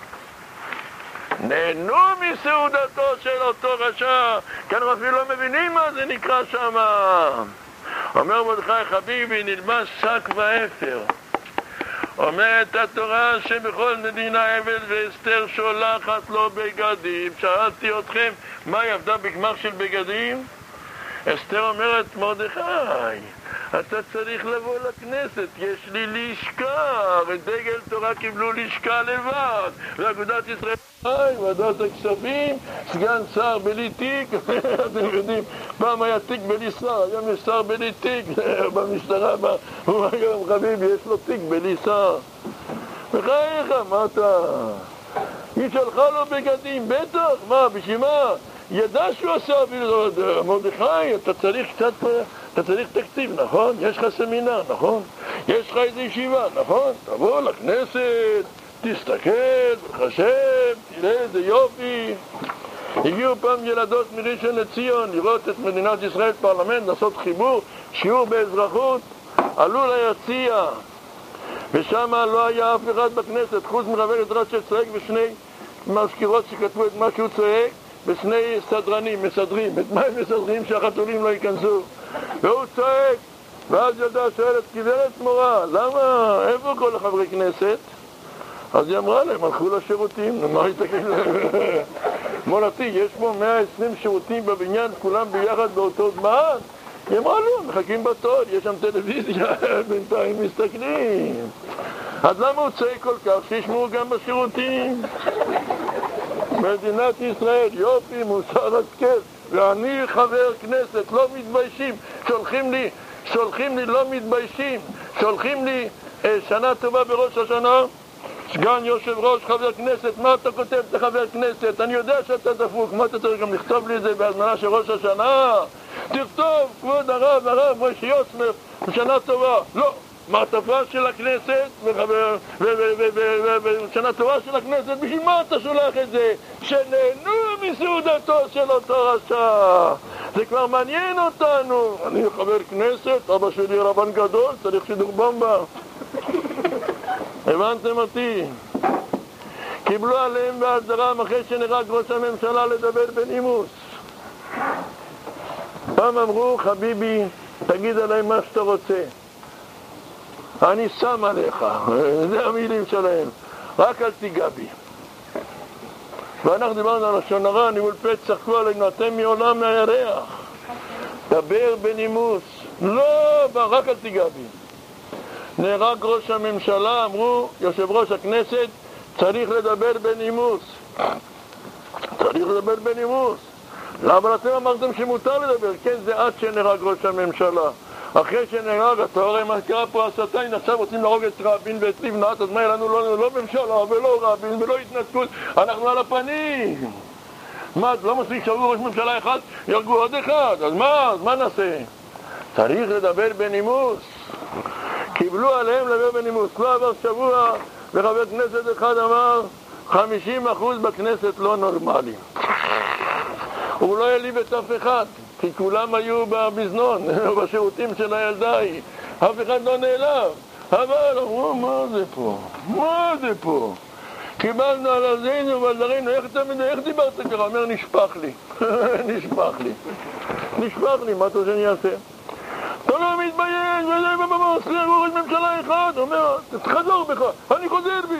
נהנו מסעודתו של אותו רשע, כי אנחנו אפילו לא מבינים מה זה נקרא שמה. אומר מרדכי חביבי, נלמד שק ואפר. אומרת התורה שבכל מדינה אבל ואסתר שולחת לו בגדים. שאלתי אתכם, מה היא עבדה בגמר של בגדים? אסתר אומרת, מרדכי, אתה צריך לבוא לכנסת, יש לי לשכה, ודגל תורה קיבלו לשכה לבד, ואגודת ישראל, ועדת הכספים, סגן שר בלי תיק, אתם יודעים, פעם היה תיק בלי שר, היום יש שר בלי תיק, במשטרה, הוא היום חביבי, יש לו תיק בלי שר. בחייך, מה אתה? היא שלחה לו בגדים, בטח, מה, בשביל מה? ידע שהוא עשה, מרדכי, אתה צריך קצת, אתה צריך תקציב, נכון? יש לך סמינר, נכון? יש לך איזו ישיבה, נכון? תבוא לכנסת, תסתכל, חשב, תראה איזה יופי. הגיעו פעם ילדות מראשון לציון לראות את מדינת ישראל פרלמנט, לעשות חיבור, שיעור באזרחות, עלו ליציע, ושם לא היה אף אחד בכנסת, חוץ מחבר עזרת שצועק ושני מזכירות שכתבו את מה שהוא צועק, ושני סדרנים מסדרים, את מה הם מסדרים? שהחתולים לא ייכנסו. והוא צועק, ואז ילדה שואלת, גברת מורה, למה? איפה כל החברי כנסת? אז היא אמרה להם, הלכו לשירותים, מה היא תגיד להם? מולתי, יש פה 120 שירותים בבניין, כולם ביחד באותו זמן? היא אמרה לו, מחכים בתור, יש שם טלוויזיה, בינתיים מסתכלים. אז למה הוא צועק כל כך? שישמעו גם בשירותים. מדינת ישראל, יופי, מוסר השכל, ואני חבר כנסת, לא מתביישים, שולחים לי, לא מתביישים, שולחים לי שנה טובה בראש השנה, סגן יושב ראש חבר כנסת, מה אתה כותב את חבר כנסת? אני יודע שאתה דפוק, מה אתה צריך גם לכתוב לי את זה בהזמנה של ראש השנה? תכתוב, כבוד הרב, מוישה יוסמר, שנה טובה. לא, מעטפה של הכנסת ושנה טובה של הכנסת, בשביל מה אתה שולח את זה? שנהנו מסעודתו של אותו רשע. זה כבר מעניין אותנו. אני חבר כנסת, אבא שלי רבן גדול, צריך שידור במבה. הבנתם אותי? קיבלו עליהם בהסדרם אחרי שנראה ראש הממשלה לדבר בנימוס. פעם אמרו, חביבי, תגיד עליהם מה שאתה רוצה, אני שם עליך. זה המילים שלהם, רק אל תיגע בי. ואנחנו דיברנו על לשון הרע, נימול פה, צחקו עלינו, אתם מעולם מהירח, דבר בנימוס. לא, רק אל תיגע בי. נהרג ראש הממשלה, אמרו, יושב ראש הכנסת צריך לדבר בנימוס. צריך לדבר בנימוס. למה אתם אמרתם שמותר לדבר? כן, זה עד שנהרג ראש הממשלה. אחרי שנהרג, אתה רואה מה קרה פה הסתה, הנה עכשיו רוצים להרוג את רבין ואת לבנת, אז מה יהיה לנו? לא ממשלה ולא רבין ולא התנתקות, אנחנו על הפנים. מה, לא מספיק שהרגו ראש ממשלה אחד, ירגו עוד אחד, אז מה נעשה? צריך לדבר בנימוס. קיבלו עליהם לדבר בנימוס. לא עבר שבוע וחבר כנסת אחד אמר 50% בכנסת לא נורמליים. הוא לא העליב את אף אחד, כי כולם היו במזנון, בשירותים של הילדה היא. אף אחד לא נעלב. אבל אמרו, מה זה פה? מה זה פה? קיבלנו על עזינו ועל דרינו, איך דיברת ככה? אומר, נשפח לי. נשפח לי, מה אתה שאני אעשה? אתה לא מתבייש, וזה ראש ממשלה אחד, אומר, תחזור בך, אני חוזר בי.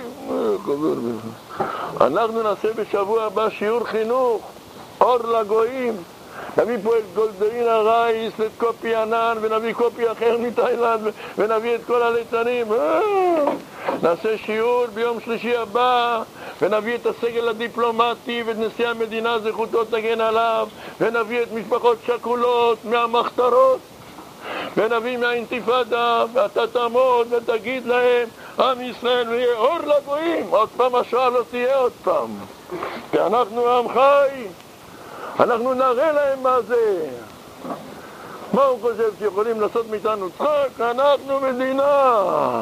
אנחנו נעשה בשבוע הבא שיעור חינוך, אור לגויים, נביא פה את גולדרינה רייס ואת קופי ענן, ונביא קופי אחר מתאילנד, ונביא את כל הליצנים. נעשה שיעור ביום שלישי הבא, ונביא את הסגל הדיפלומטי ואת נשיא המדינה, זכותו תגן עליו, ונביא את משפחות שכולות מהמחתרות, ונביא מהאינתיפאדה, ואתה תעמוד ותגיד להם, עם ישראל ויהיה אור לגויים. עוד פעם השואה לא תהיה עוד פעם, כי אנחנו עם חי, אנחנו נראה להם מה זה. מה הוא חושב, שיכולים לעשות מאיתנו צחוק? אנחנו מדינה.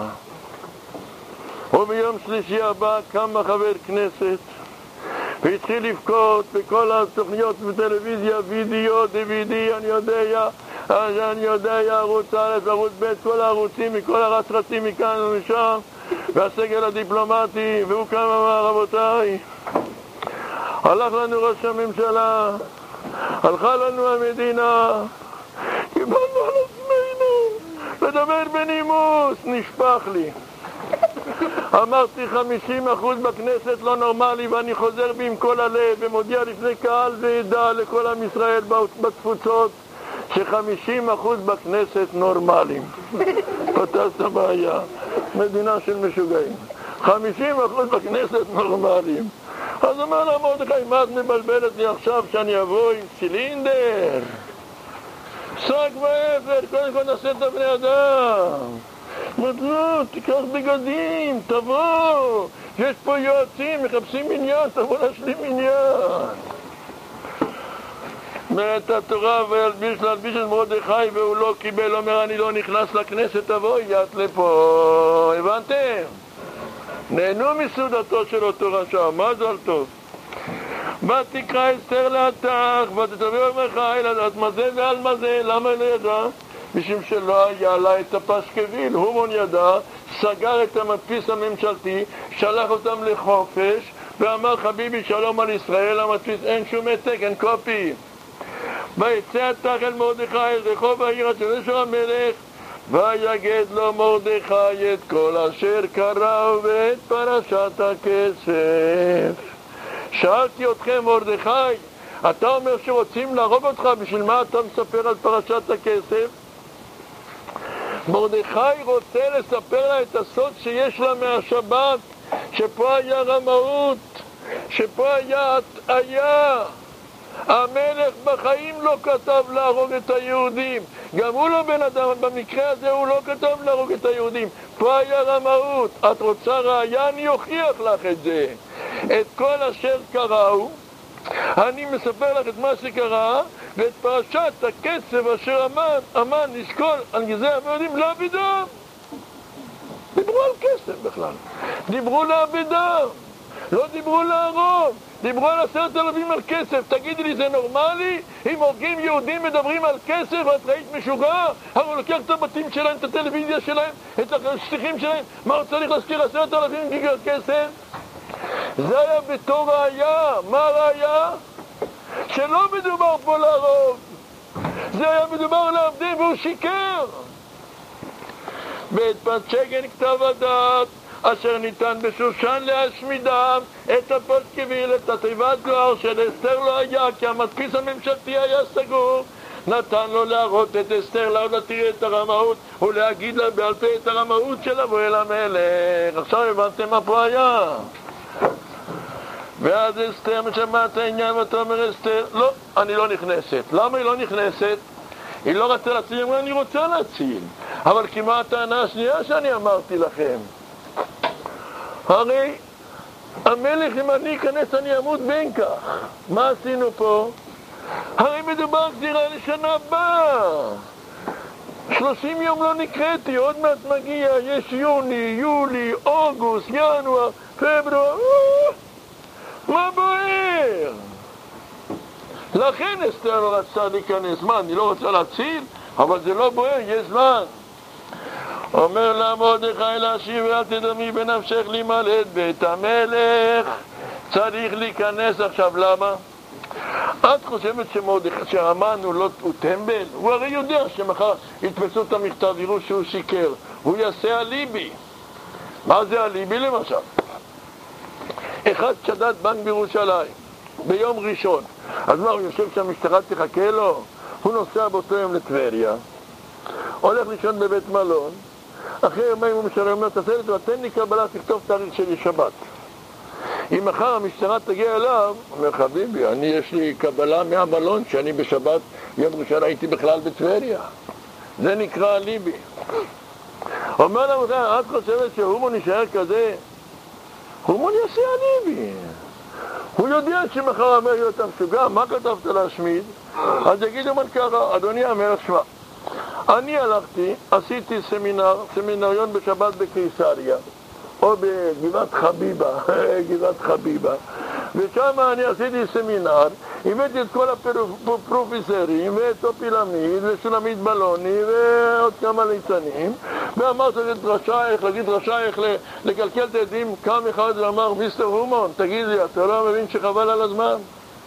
וביום שלישי הבא קם חבר כנסת והתחיל לבכות בכל התוכניות בטלוויזיה, וידאו, DVD, אני יודע, ערוץ א', ערוץ ב', כל הערוצים, מכל הרצרצים מכאן ומשם, והסגל הדיפלומטי, והוא קם אמר, רבותיי, הלך לנו ראש הממשלה, הלכה לנו המדינה, קיבלנו על עצמנו לדבר בנימוס, נשפח לי. אמרתי 50% בכנסת לא נורמלי, ואני חוזר בי עם כל הלב ומודיע לפני קהל ועדה לכל עם ישראל בתפוצות ש50% בכנסת נורמליים. פתרת הבעיה, מדינה של משוגעים. 50% בכנסת נורמליים. אז אמר לה מרדכי, מה את מבלבלת לי עכשיו שאני אבוא עם צילינדר? שק ואפר, קודם כל נעשה את הבני אדם. אמרת לא, תיקח בגדים, תבוא, יש פה יועצים, מחפשים עניין, תבוא להשלים עניין. אומרת התורה, וילביש את מרדכי והוא לא קיבל, אומר אני לא נכנס לכנסת, תבואי את לפה. הבנתם? נהנו מסעודתו של אותו רשע, מה זה על טוב? ותקרא אסתר להתך, ותתביא מרדכי לדעת מה זה ועל מה זה, למה היא לא ידעה? משום שלא היה לה את הפשקוויל, הומון ידע, סגר את המדפיס הממשלתי, שלח אותם לחופש, ואמר חביבי שלום על ישראל, המדפיס אין שום העתק, אין קופי. ויצא התך אל מרדכי אל רחוב העיר אשר ישוע המלך, ויגד לו מרדכי את כל אשר קרא ואת פרשת הכסף. שאלתי אתכם מרדכי, אתה אומר שרוצים להרוג אותך, בשביל מה אתה מספר על פרשת הכסף? מרדכי רוצה לספר לה את הסוד שיש לה מהשבת, שפה היה רמאות, שפה היה הטעיה. המלך בחיים לא כתב להרוג את היהודים, גם הוא לא בן אדם, במקרה הזה הוא לא כתב להרוג את היהודים. פה היה רמאות. את רוצה ראיה? אני אוכיח לך את זה. את כל אשר קראו, אני מספר לך את מה שקרה, ואת פרשת הכסף אשר המן נשקול על גזי המאודים לעבידם. דיברו על כסף בכלל, דיברו לעבידם, לא דיברו להרוג, דיברו על 10,000 על כסף. תגידי לי, זה נורמלי? אם הורגים יהודים מדברים על כסף, את ראית משוגע? הרי הוא לוקח את הבתים שלהם, את הטלוויזיה שלהם, את השליחים שלהם, מה הוא צריך להזכיר 10,000 גיגר כסף? זה היה בתור ראיה. מה ראיה? שלא מדובר פה להרוג, זה היה מדובר לעבדים, והוא שיקר. ואת פסקן כתב הדת אשר ניתן בשושן להשמידם, את הפשקוויל, את התיבת דואר של אסתר לא היה, כי המדפיס הממשלתי היה סגור, נתן לו להראות את אסתר, להתיר את הרמאות ולהגיד לה בעל פה את הרמאות של לבוא אל המלך. עכשיו הבנתם מה פה היה? ואז אסתר משמעת את העניין ותאמר אסתר, לא, אני לא נכנסת. למה היא לא נכנסת? היא לא רצה להציל, היא אמרה, אני רוצה להציל. אבל כמעט הטענה השנייה שאני אמרתי לכם, הרי המלך אם אני אכנס אני אמות בין כך. מה עשינו פה? הרי מדובר גזירה לשנה הבאה. 30 יום לא נקראתי, עוד מעט מגיע, יש יוני, יולי, אוגוסט, ינואר, פברואר, מה בוער? לכן אסתר לא רצה להיכנס. מה, אני לא רוצה להציל? אבל זה לא בוער, יש זמן. אומר לה מרדכי להשיב ואל תדמי בנפשך להימלט בית המלך. צריך להיכנס עכשיו, למה? את חושבת שהמן הוא טמבל? הוא הרי יודע שמחר יתפסו את המכתב, יראו שהוא שיקר, הוא יעשה אליבי. מה זה אליבי למשל? אחד שדד בנק בירושלים ביום ראשון, אז מה, הוא יושב שהמשטרה תחכה לו? הוא נוסע באותו יום לטבריה, הולך לישון בבית מלון, אחרי יומיים הוא משלם, אומר, תעשה לי טובה, תן לי קבלה, תכתוב תאריך שלי שבת. אם מחר המשטרה תגיע אליו, אומר, חביבי, יש לי קבלה מהמלון שאני בשבת יום ראשון הייתי בכלל בטבריה. זה נקרא אליבי. אומר לה, את חושבת שהומון יישאר כזה? הומון יעשה אליבי. הוא יודע שמחר אומר לי, אתה משוגע, מה כתבת להשמיד? אז יגידו מן ככה, אדוני המלך, שמע, אני הלכתי, עשיתי סמינריון בשבת בקיסריה, או בגבעת חביבה, גבעת חביבה, ושם אני עשיתי סמינר, הבאתי את כל הפרופסורים, ואת טופילמיד, ושולמית בלוני, ועוד כמה ליצנים, ואמרתי להגיד רשייך לקלקל את העדים, קם אחד ואמר, מיסטר הומון, תגיד לי, אתה לא מבין שחבל על הזמן?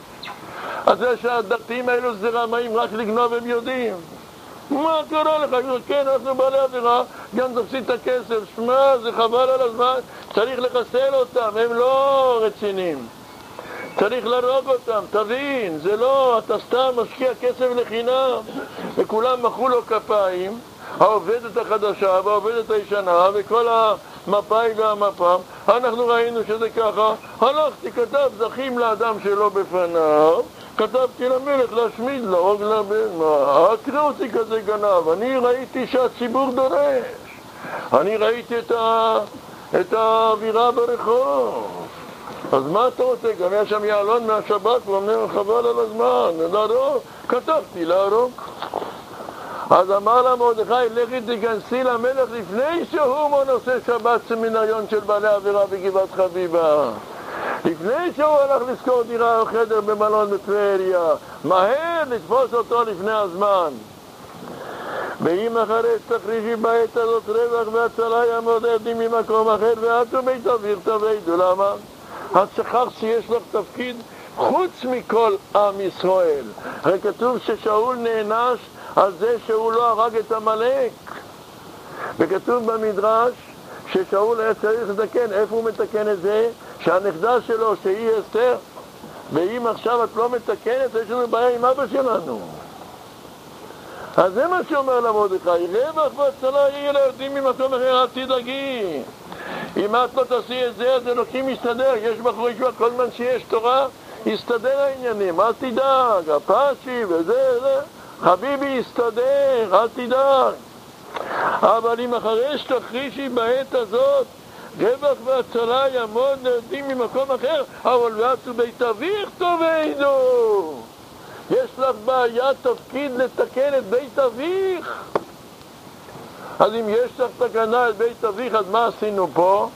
אז זה שהדתיים האלו זה רמאים, רק לגנוב הם יודעים. מה קורה לך? כן, אנחנו בעלי עבירה, גם תפסיד את הכסף. שמע, זה חבל על הזמן, צריך לחסל אותם, הם לא רציניים. צריך להרוג אותם, תבין, זה לא, אתה סתם משקיע כסף לחינם. וכולם מחאו לו כפיים, העובדת החדשה והעובדת הישנה, וכל המפאי והמפ"ם, אנחנו ראינו שזה ככה, הלכתי, כתב, זכים לאדם שלא בפניו, כתבתי למלך להשמיד לו, הורג לבן, מה? תראה אותי כזה גנב, אני ראיתי שהציבור דורש, אני ראיתי את האווירה ברחוב, אז מה אתה רוצה? גם יש שם יעלון מהשבת, הוא אומר, חבל על הזמן, להרוג, כתבתי להרוג. אז אמר לה מרדכי, לכי תיכנסי למלך לפני שהוא עושה שבת סמינריון של בעלי עבירה בגבעת חביבה. לפני שהוא הלך לשכור דירה או חדר במלון בטבריה, מהר לתפוס אותו לפני הזמן. ואם אחרי תחרישי בעת הזאת רווח והצלה יעמוד עדים ממקום אחר ועטו בית אוויר תבידו. למה? אז שכח שיש לך תפקיד חוץ מכל עם ישראל. הרי כתוב ששאול נענש על זה שהוא לא הרג את עמלק, וכתוב במדרש ששאול היה צריך לתקן. איפה הוא מתקן את זה? שהנכדה שלו שהיא אסתר, ואם עכשיו את לא מתקנת יש לנו בעיה עם אבא שלנו. אז זה מה שאומר למרדכי, רווח והצלה יהיה ליודעים ממקום אחר, אל תדאגי. אם את לא תעשי את זה, אז אלוקים יסתדר. יש בחורי ישועה, כל זמן שיש תורה יסתדר העניינים, אל תדאג, הפשי וזה, חביבי יסתדר, אל תדאג. אבל אם אחרי שתחרישי בעת הזאת רווח והצלה יעמוד ליודעים ממקום אחר, אבל ועטו בית אביך תבידו. יש לך בעיה, תפקיד לתקן את בית אביך. אז אם יש לך תקנה את בית אביך, אז מה עשינו פה?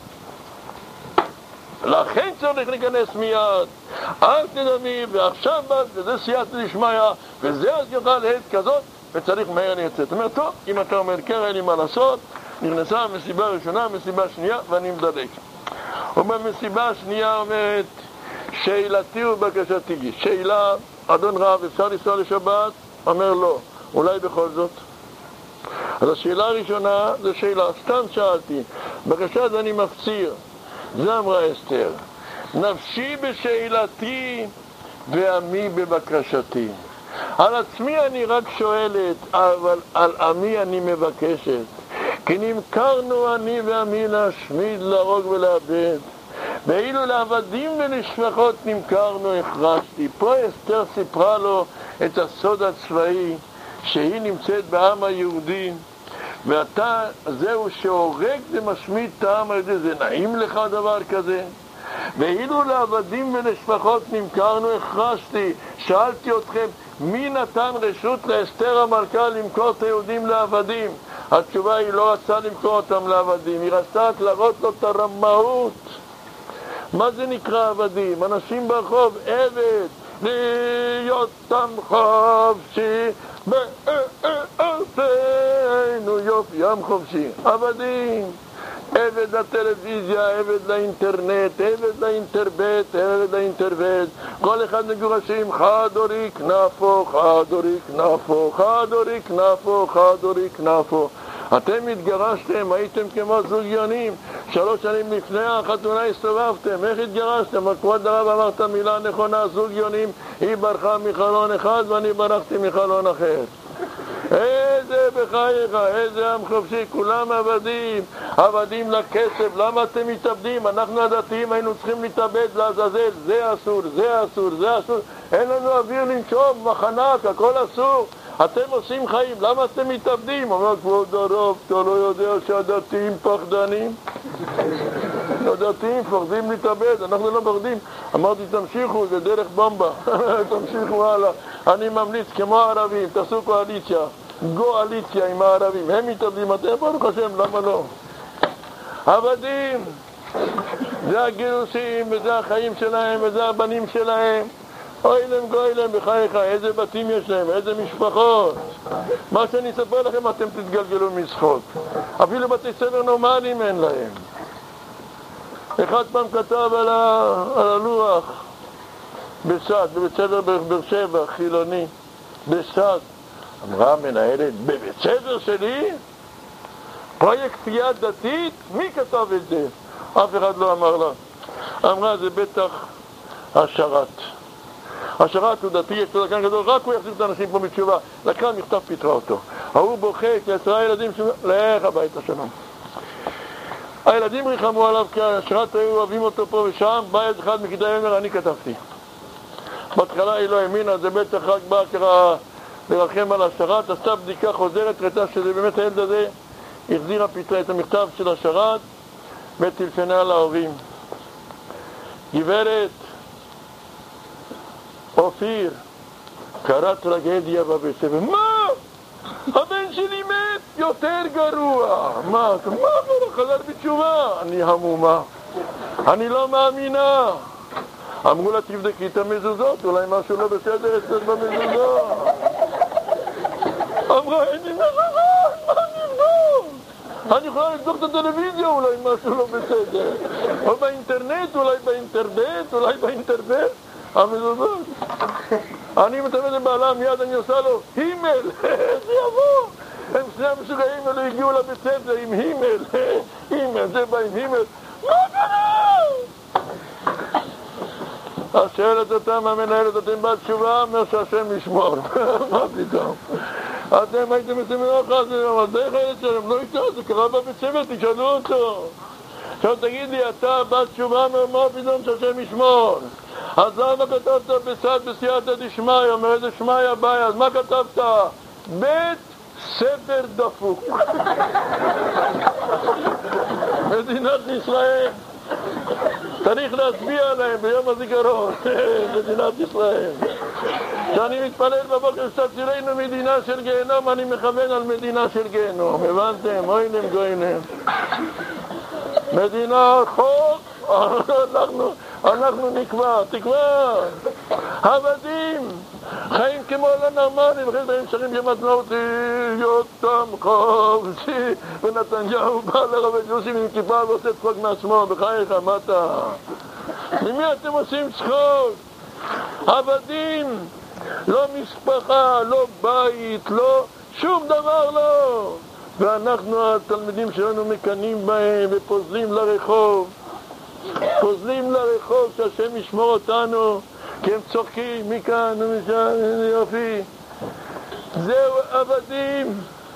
לכן צריך להיכנס מיד, אל תדמי, ועכשיו באת, וזה סייעתא דשמיא, וזה אז יוכל לעת כזאת, וצריך מהר לצאת. זאת אומרת, טוב, אם אתה אומר, כן, אין לי מה לעשות, נכנסה מסיבה ראשונה, מסיבה שנייה, ואני מדלק. ובמסיבה השנייה אומרת, שאלתי ובקשתי. שאלה, אדון רב, אפשר לנסוע לשבת? אומר לא, אולי בכל זאת. אז השאלה הראשונה זה שאלה, סתם שאלתי, בקשה זה אני מפציר. זה אמרה אסתר, נפשי בשאלתי ועמי בבקשתי. על עצמי אני רק שואלת, אבל על עמי אני מבקשת. כי נמכרנו אני ועמי להשמיד, להרוג ולאבד. ואילו לעבדים ולשפחות נמכרנו, הכרזתי. פה אסתר סיפרה לו את הסוד הצבאי, שהיא נמצאת בעם היהודי, ואתה זהו שהורג ומשמיד את העם היהודי. זה נעים לך דבר כזה? ואילו לעבדים ולשפחות נמכרנו, הכרזתי. שאלתי אתכם, מי נתן רשות לאסתר המלכה למכור את היהודים לעבדים? התשובה היא לא רצה למכור אותם לעבדים, היא רצתה להראות לו את הרמאות. מה זה נקרא עבדים? אנשים ברחוב, עבד, להיות תם חופשי בארצנו, יופי, ים חופשי. עבדים, עבד לטלוויזיה, עבד לאינטרנט, עבד לאינטרבט, עבד לאינטרבט. כל אחד מגורשים, חד-הורי כנפו, חד-הורי כנפו, חד-הורי כנפו, חד-הורי כנפו. אתם התגרשתם, הייתם כמו זוגיונים, 3 שנים לפני החתונה הסתובבתם. איך התגרשתם? כבוד הרב אמר את המילה הנכונה, זוגיונים, היא ברחה מחלון אחד ואני ברחתי מחלון אחר. איזה בחייך, איזה עם חופשי, כולם עבדים, עבדים לכסף. למה אתם מתאבדים? אנחנו הדתיים היינו צריכים להתאבד לעזאזל, זה אסור, זה אסור, זה אסור. אין לנו אוויר לנשום, מחנק, הכל אסור. אתם עושים חיים, למה אתם מתאבדים? אומר כבוד הרב, אתה לא יודע שהדתיים פחדנים? הדתיים פחדים להתאבד, אנחנו לא פחדים. אמרתי תמשיכו, זה דרך במבה. תמשיכו הלאה. אני ממליץ כמו הערבים, תעשו קואליציה, גואליציה עם הערבים, הם מתאבדים, אתם ברוך השם, למה לא? עבדים, זה הגירוסים וזה החיים שלהם וזה הבנים שלהם. אוי להם גוי להם בחייך, איזה בתים יש להם, איזה משפחות. מה שאני אספר לכם אתם תתגלגלו משחוק. אפילו בתי ספר נורמליים אין להם. אחד פעם כתב על הלוח בסד, בבית ספר בבאר שבע, חילוני, בסד. אמרה המנהלת, בבית ספר שלי? פרויקט כפייה דתית? מי כתב את זה? אף אחד לא אמר לה. אמרה, זה בטח השרת. השרת הוא דתי, יש לו דקן גדול, רק הוא יחזיר את האנשים פה בתשובה. לקרא מכתב פיתרה אותו. ההוא בוכה, יצרה הילדים שלו, לך הביתה שלום. הילדים ריחמו עליו כי השרת היו אוהבים אותו פה ושם. בא ילד אחד מכיתה ימר, אני כתבתי. בהתחלה היא לא האמינה, זה בטח רק בא ככה לרחם על השרת, עשתה בדיקה חוזרת, ראתה שזה באמת הילד הזה, החזירה פיתרה את המכתב של השרת וטלפנה להורים. גברת אופיר, קרה טרגדיה בבית ספר. מה? הבן שלי מת? יותר גרוע. מה? חזר בתשובה. אני המומה. אני לא מאמינה. אמרו לה תבדקי את המזוזות, אולי משהו לא בסדר אצלך במזוזות. אמרה אין לי מזוזות, מה נבדוק? אני יכולה לבדוק את הטלוויזיה, אולי משהו לא בסדר. או באינטרנט, אולי באינטרבט, אולי באינטרבט. המזוזות. אני מתאמן לבעלה, מיד אני עושה לו הימל, זה יבוא. הם שני המשוגעים האלה הגיעו לבית ספר עם הימל, הימל, זה בא עם הימל. מה קרה? אז שואלת אותם המנהלת, אתם בתשובה? אומר שהשם ישמור. מה פתאום? אתם הייתם בסמינר אחד, אבל דרך הילד שלהם, לא איתו, זה קרה בבית ספר, תשאלו אותו. עכשיו תגיד לי, אתה בתשובה, מה פתאום שהשם ישמור? אז למה כתבת בסד בסייעתא דשמיא? אומר איזה שמיא בעיה, אז מה כתבת? בית ספר דפוק. מדינת ישראל צריך להצביע עליהם ביום הזיכרון. מדינת ישראל. כשאני מתפלל בבוקר שתצילנו מדינה של גיהנום, אני מכוון על מדינה של גיהנום. הבנתם? אוי להם גוי להם. מדינה חוק, אנחנו תקווה. עבדים, חיים כמו לא נורמליים, אחרי זה הם שרים ימתנותי, יותם חופשי, ונתניהו בא לרב יוסי עם כיפה ועושה צחוק מעצמו, בחייך, מה אתה? ממי אתם עושים צחוק? עבדים, לא משפחה, לא בית, לא, שום דבר לא. ואנחנו התלמידים שלנו מקנים בהם ופוזלים לרחוב, שהשם ישמור אותנו, כי הם צוחקים מכאן ומשם, יופי. זהו עבדים,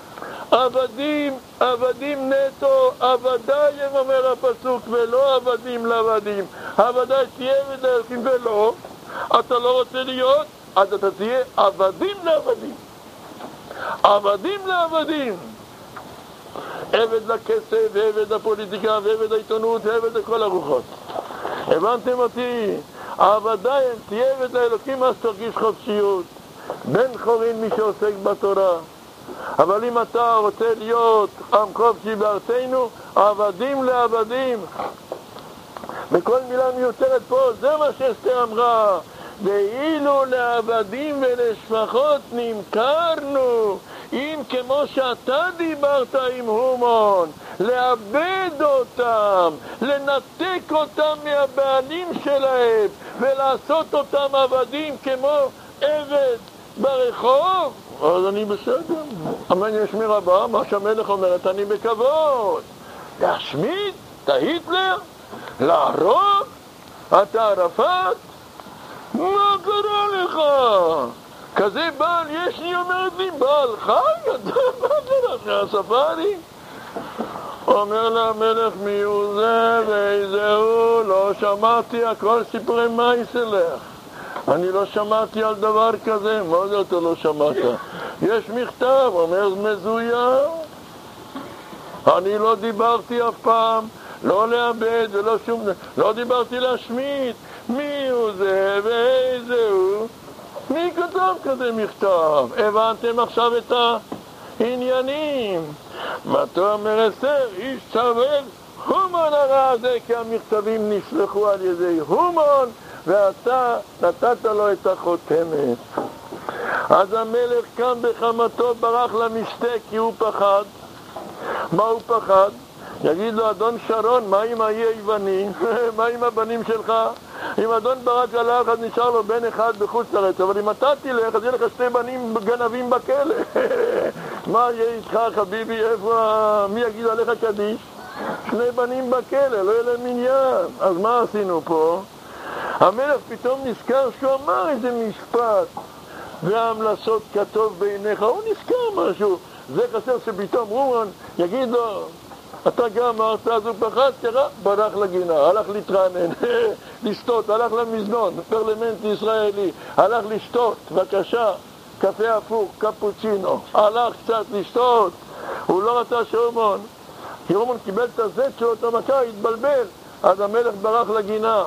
עבדים, עבדים נטו, עבדיים אומר הפסוק, ולא עבדים לעבדים. עבדי תהיה עבד לאלוקים ולא, אתה לא רוצה להיות, אז אתה תהיה עבדים לעבדים. עבדים לעבדים. עבד לכסף, ועבד לפוליטיקה, ועבד לעיתונות, ועבד לכל הרוחות. הבנתם אותי? עבדיים תהיה עבד לאלוקים, אז תרגיש חופשיות. בן חורין מי שעוסק בתורה. אבל אם אתה רוצה להיות עם חופשי בארצנו, עבדים לעבדים. וכל מילה מיותרת פה, זה מה שאסתר אמרה. ואילו לעבדים ולשפחות נמכרנו, אם כמו שאתה דיברת עם הומון, לאבד אותם, לנתק אותם מהבעלים שלהם, ולעשות אותם עבדים כמו עבד ברחוב, אז אני בסדר. אמן יש מרבה, מה שהמלך אומרת, אני בכבוד. להשמיד? אתה היטלר? להרוג? אתה ערפאת? מה קרה לך? כזה בעל יש לי, אומרת לי, בעל חי? מה זה לך, הספארי? אומר לה המלך, מי הוא זה ואיזה הוא? לא שמעתי, הכל סיפורי מייסלך. אני לא שמעתי על דבר כזה. מה זה אתה לא שמעת? יש מכתב, אומר מזויה. אני לא דיברתי אף פעם, לא לאבד ולא שום דבר. לא דיברתי להשמיד. מי הוא זה ואיזה הוא? מי כתב כזה מכתב? הבנתם עכשיו את העניינים? מה אתה אומר אסתר? איש צוות הומון הרע הזה, כי המכתבים נשלחו על ידי הומון ואתה נתת לו את החותמת. אז המלך קם בחמתו, ברח למשתה כי הוא פחד. מה הוא פחד? יגיד לו אדון שרון, מה עם האי היווני? מה עם הבנים שלך? אם אדון ברק הלך אז נשאר לו בן אחד בחוץ לארץ, אבל אם אתה תלך אז יהיה לך שתי בנים גנבים בכלא. מה יהיה איתך חביבי? מי יגיד עליך קדיש? שני בנים בכלא, לא יהיה להם עניין. אז מה עשינו פה? המלך פתאום נזכר שהוא אמר איזה משפט, והמלצות כתוב בעיניך. הוא נזכר משהו. זה חסר שפתאום רומון יגיד לו, אתה גם אמרת, אז הוא פחד, תראה, ברח לגינה, הלך להתרענן, לשתות, הלך למזנון, פרלמנט ישראלי, הלך לשתות, בבקשה, קפה הפוך, קפוצ'ינו, הלך קצת לשתות, הוא לא רצה שרומון, כי רומון קיבל את הזט שלו, את המכה, התבלבל, אז המלך ברח לגינה.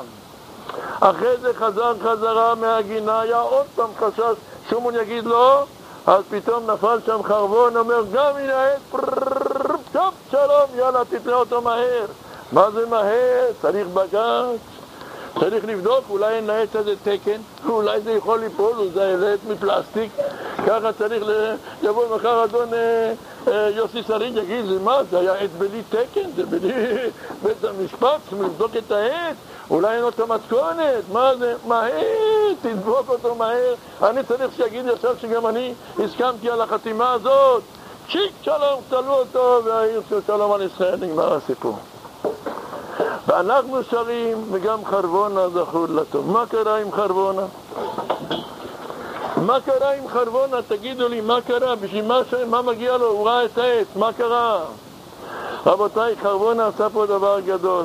אחרי זה חזרה מהגינה, היה עוד פעם חשש, שרומון יגיד לו, אז פתאום נפל שם חרבון, אומר, גם הנה העט, טוב, שלום, יאללה, תתראה אותו מהר. מה זה מהר? צריך בג"ץ, צריך לבדוק, אולי אין לעץ הזה תקן, אולי זה יכול ליפול, זה עץ מפלסטיק, ככה צריך יבוא מחר אדון יוסי שריד, יגיד, זה מה? זה היה עץ בלי תקן, זה בלי בית המשפט, צריכים לבדוק את העץ, אולי אין אותו מתכונת, מה זה? מהר, תדבוק אותו מהר, אני צריך שיגיד עכשיו שגם אני הסכמתי על החתימה הזאת, צ'יק שלום, תלו אותו, והעיר של שלום על ישראל, נגמר הסיפור. ואנחנו שרים, וגם חרבונה זכור לטוב. מה קרה עם חרבונה? מה קרה עם חרבונה? תגידו לי, מה קרה? בשביל מה מגיע לו? הוא ראה את העץ, מה קרה? רבותיי, חרבונה עשה פה דבר גדול.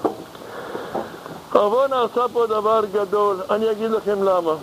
חרבונה עשה פה דבר גדול, אני אגיד לכם למה.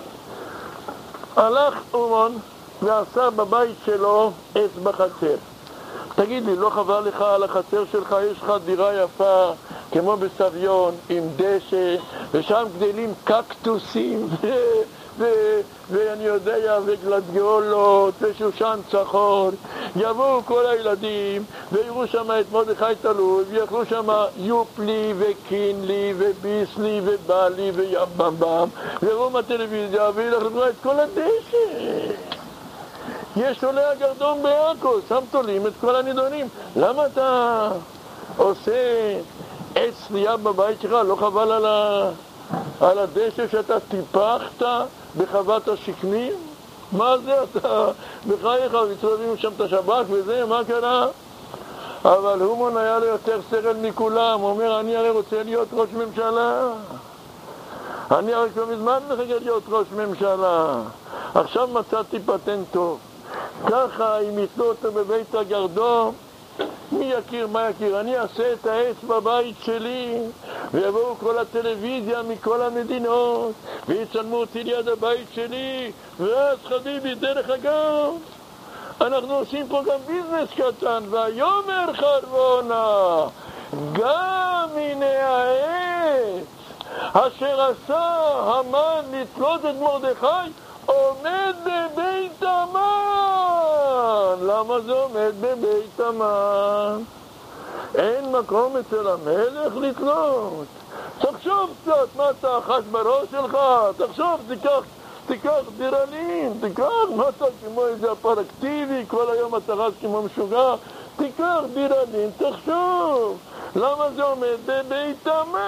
הלך אומון ועשה בבית שלו עץ בחצר. תגיד לי, לא חבל לך על החצר שלך? יש לך דירה יפה כמו בסביון עם דשא, ושם גדלים קקטוסים ואני יודע, וגלדיולות ושושן צחור. יבואו כל הילדים ויראו שם את מרדכי תלוי, ויאכלו שם יופלי וקינלי וביסלי ובלי ויבמבם, ויראו מהטלוויזיה וילכו את כל הדשא. יש עולה הגרדום בעכו, שם תולים את כל הנידונים. למה אתה עושה עץ ליד בבית שלך? לא חבל על הדשא שאתה טיפחת בחוות השקמים? מה זה אתה? בחייך, מצלבים שם את השב"כ וזה, מה קרה? אבל הומון היה לו יותר שכל מכולם. הוא אומר, אני הרי רוצה להיות ראש ממשלה. אני הרי כבר מזמן מחכה להיות ראש ממשלה. עכשיו מצאתי פטנט טוב. ככה אם יתנו אותו בבית הגרדום, מי יכיר מה יכיר? אני אעשה את העץ בבית שלי, ויבואו כל הטלוויזיה מכל המדינות ויצלמו אותי ליד הבית שלי, ואז חביבי, דרך אגב, אנחנו עושים פה גם ביזנס קטן. ויאמר חרבונה, גם הנה העץ אשר עשה המן לתלות את מרדכי עומד בבית המן. למה זה עומד בבית המן? אין מקום אצל המלך לתלות. תחשוב קצת, מה אתה חש בראש שלך? תחשוב, תיקח דירנים, תיקח, מה אתה כמו איזה אפרקטיבי, כל היום אתה רץ כמו משוגע, תיקח דירנים, תחשוב, למה זה עומד בבית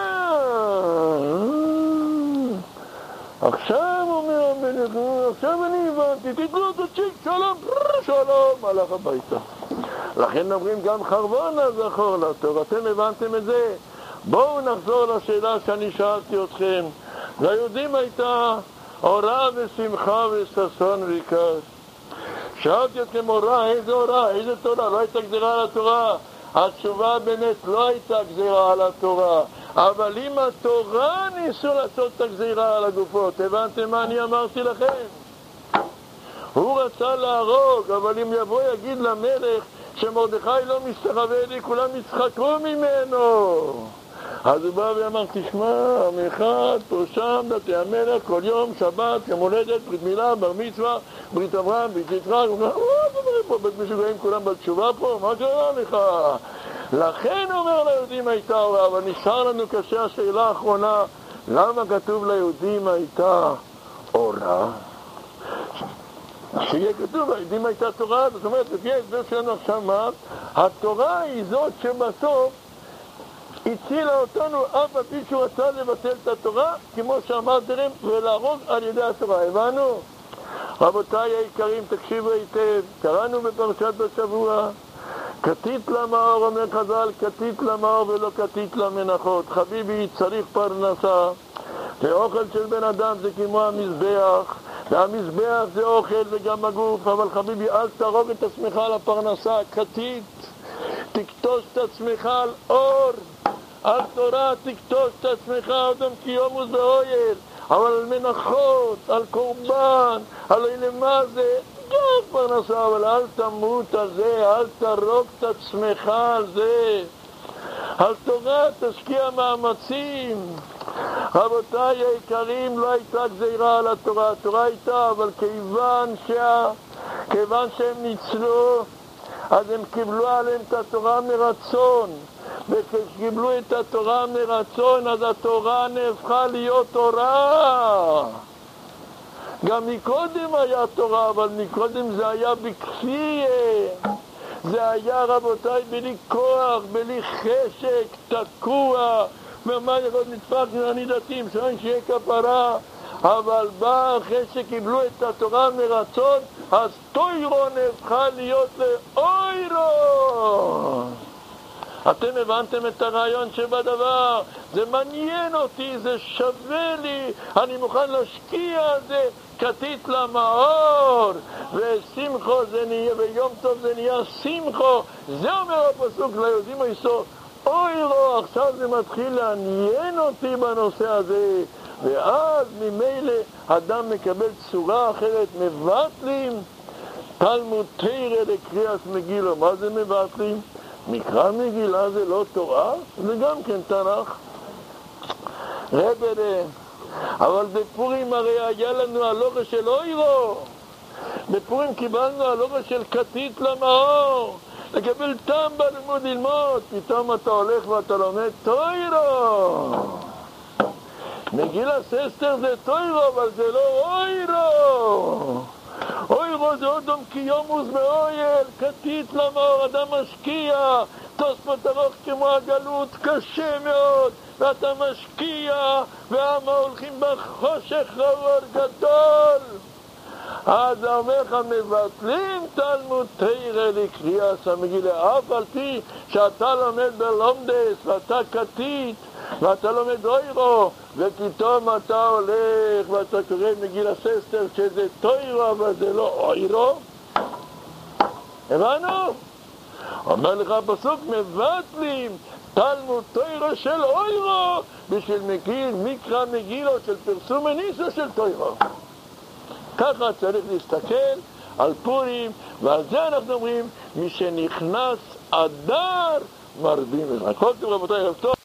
המן? עכשיו אומר המלך, עכשיו אני הבנתי, תתלו את הצ'יק, שלום, שלום, הלך הביתה. לכן אומרים גם חרבונה זכור לתור. אתם הבנתם את זה? בואו נחזור לשאלה שאני שאלתי אתכם. ליהודים הייתה אורה ושמחה וששון וכעס. שאלתי אתכם אורה, איזה אורה, איזה תורה? לא הייתה גזירה על התורה. התשובה באמת לא הייתה גזירה על התורה, אבל אם התורה ניסו לעשות את הגזירה על הגופות. הבנתם מה אני אמרתי לכם? הוא רצה להרוג, אבל אם יבוא יגיד למלך שמרדכי לא מסתחווה לי, כולם יצחקו ממנו. אז הוא בא ואמר, תשמע, אחד פה שם, דתי המלך, כל יום, שבת, יום הולדת, ברית מילה, בר מצווה, ברית אברהם, ברית יצחק, הוא אומר, פה בית משוגעים כולם בתשובה פה, מה קרה לך? לכן אומר ליהודים הייתה אורה, אבל נשאר לנו קשה השאלה האחרונה, למה כתוב ליהודים הייתה אורה? שיהיה כתוב, ליהודים הייתה תורה, זאת אומרת, לפי ההסבר שלנו עכשיו מה? התורה היא זאת שבסוף הצילה אותנו אף על פי שהוא רצה לבטל את התורה, כמו שאמרתם, ולהרוג על ידי התורה. הבנו? רבותיי היקרים, תקשיבו היטב, קראנו בפרשת השבוע, כתית למאור, אומר חז"ל, כתית למאור ולא כתית למנחות. חביבי, צריך פרנסה, ואוכל של בן אדם זה כמו המזבח, והמזבח זה אוכל וגם הגוף, אבל חביבי, אל תרוג את עצמך על הפרנסה. כתית, תקטוש את עצמך על אור, על תורה תקטוש את עצמך אדם כי יומוס באויל, אבל על מנחות, על קורבן, על למה זה גם פרנסה, אבל אל תמות על זה, אל תרוג את עצמך על זה. על תורה תשקיע מאמצים. רבותיי היקרים, לא הייתה גזירה על התורה, התורה הייתה, אבל כיוון שהם ניצלו, אז הם קיבלו עליהם את התורה מרצון, וכשקיבלו את התורה מרצון, אז התורה נהפכה להיות תורה. גם מקודם היה תורה, אבל מקודם זה היה בכפייה, זה היה רבותיי בלי כוח, בלי חשק, תקוע, ומה יכול נדפק אני דתיים, שאין שיהיה כפרה, אבל בא אחרי שקיבלו את התורה מרצון, אז תוירו נהפכה להיות לאוירו. אתם הבנתם את הרעיון שבדבר? זה מעניין אותי, זה שווה לי, אני מוכן להשקיע על זה. כתית למאור, ושמחו זה נהיה, ויום טוב זה נהיה שמחו. זה אומר הפסוק ליהודים היסוד, אוירו, עכשיו זה מתחיל לעניין אותי בנושא הזה. ואז ממילא אדם מקבל צורה אחרת. מבטלים תלמוד תורה לקריאת מגילה. מה זה מבטלים? מקרא מגילה זה לא תורה, זה גם כן תנ"ך. רבנה, אבל בפורים הרי היה לנו הלוגה של אוירו. בפורים קיבלנו הלוגה של כתית למאור, לקבל טעם בלימוד ללמוד. פתאום אתה הולך ואתה לומד תוירו. מגילה ססטר זה תוירו, אבל זה לא אוירו. אוירו זה אודם קיומוס באויל, כתית למאור, אדם משקיע, תוספות ארוך כמו הגלות, קשה מאוד, ואתה משקיע, והעם הולכים בחושך רעור גדול. אז אומר לך, מבטלים תלמוד תורה לקריאת המגילה, אף על פי שאתה לומד בלומדס ואתה כתית, ואתה לומד אוירו, ופתאום אתה הולך ואתה קורא מגיל הססטר שזה תוירו אבל זה לא אוירו. הבנו? אומר לך הפסוק, מבטלים תלמוד תוירו של אוירו בשביל מקרא מגילות של פרסום הניסו של תוירו. ככה צריך להסתכל על פורים, ועל זה אנחנו אומרים, מי שנכנס אדר מרבים. כל טוב רבותיי, ערב טוב.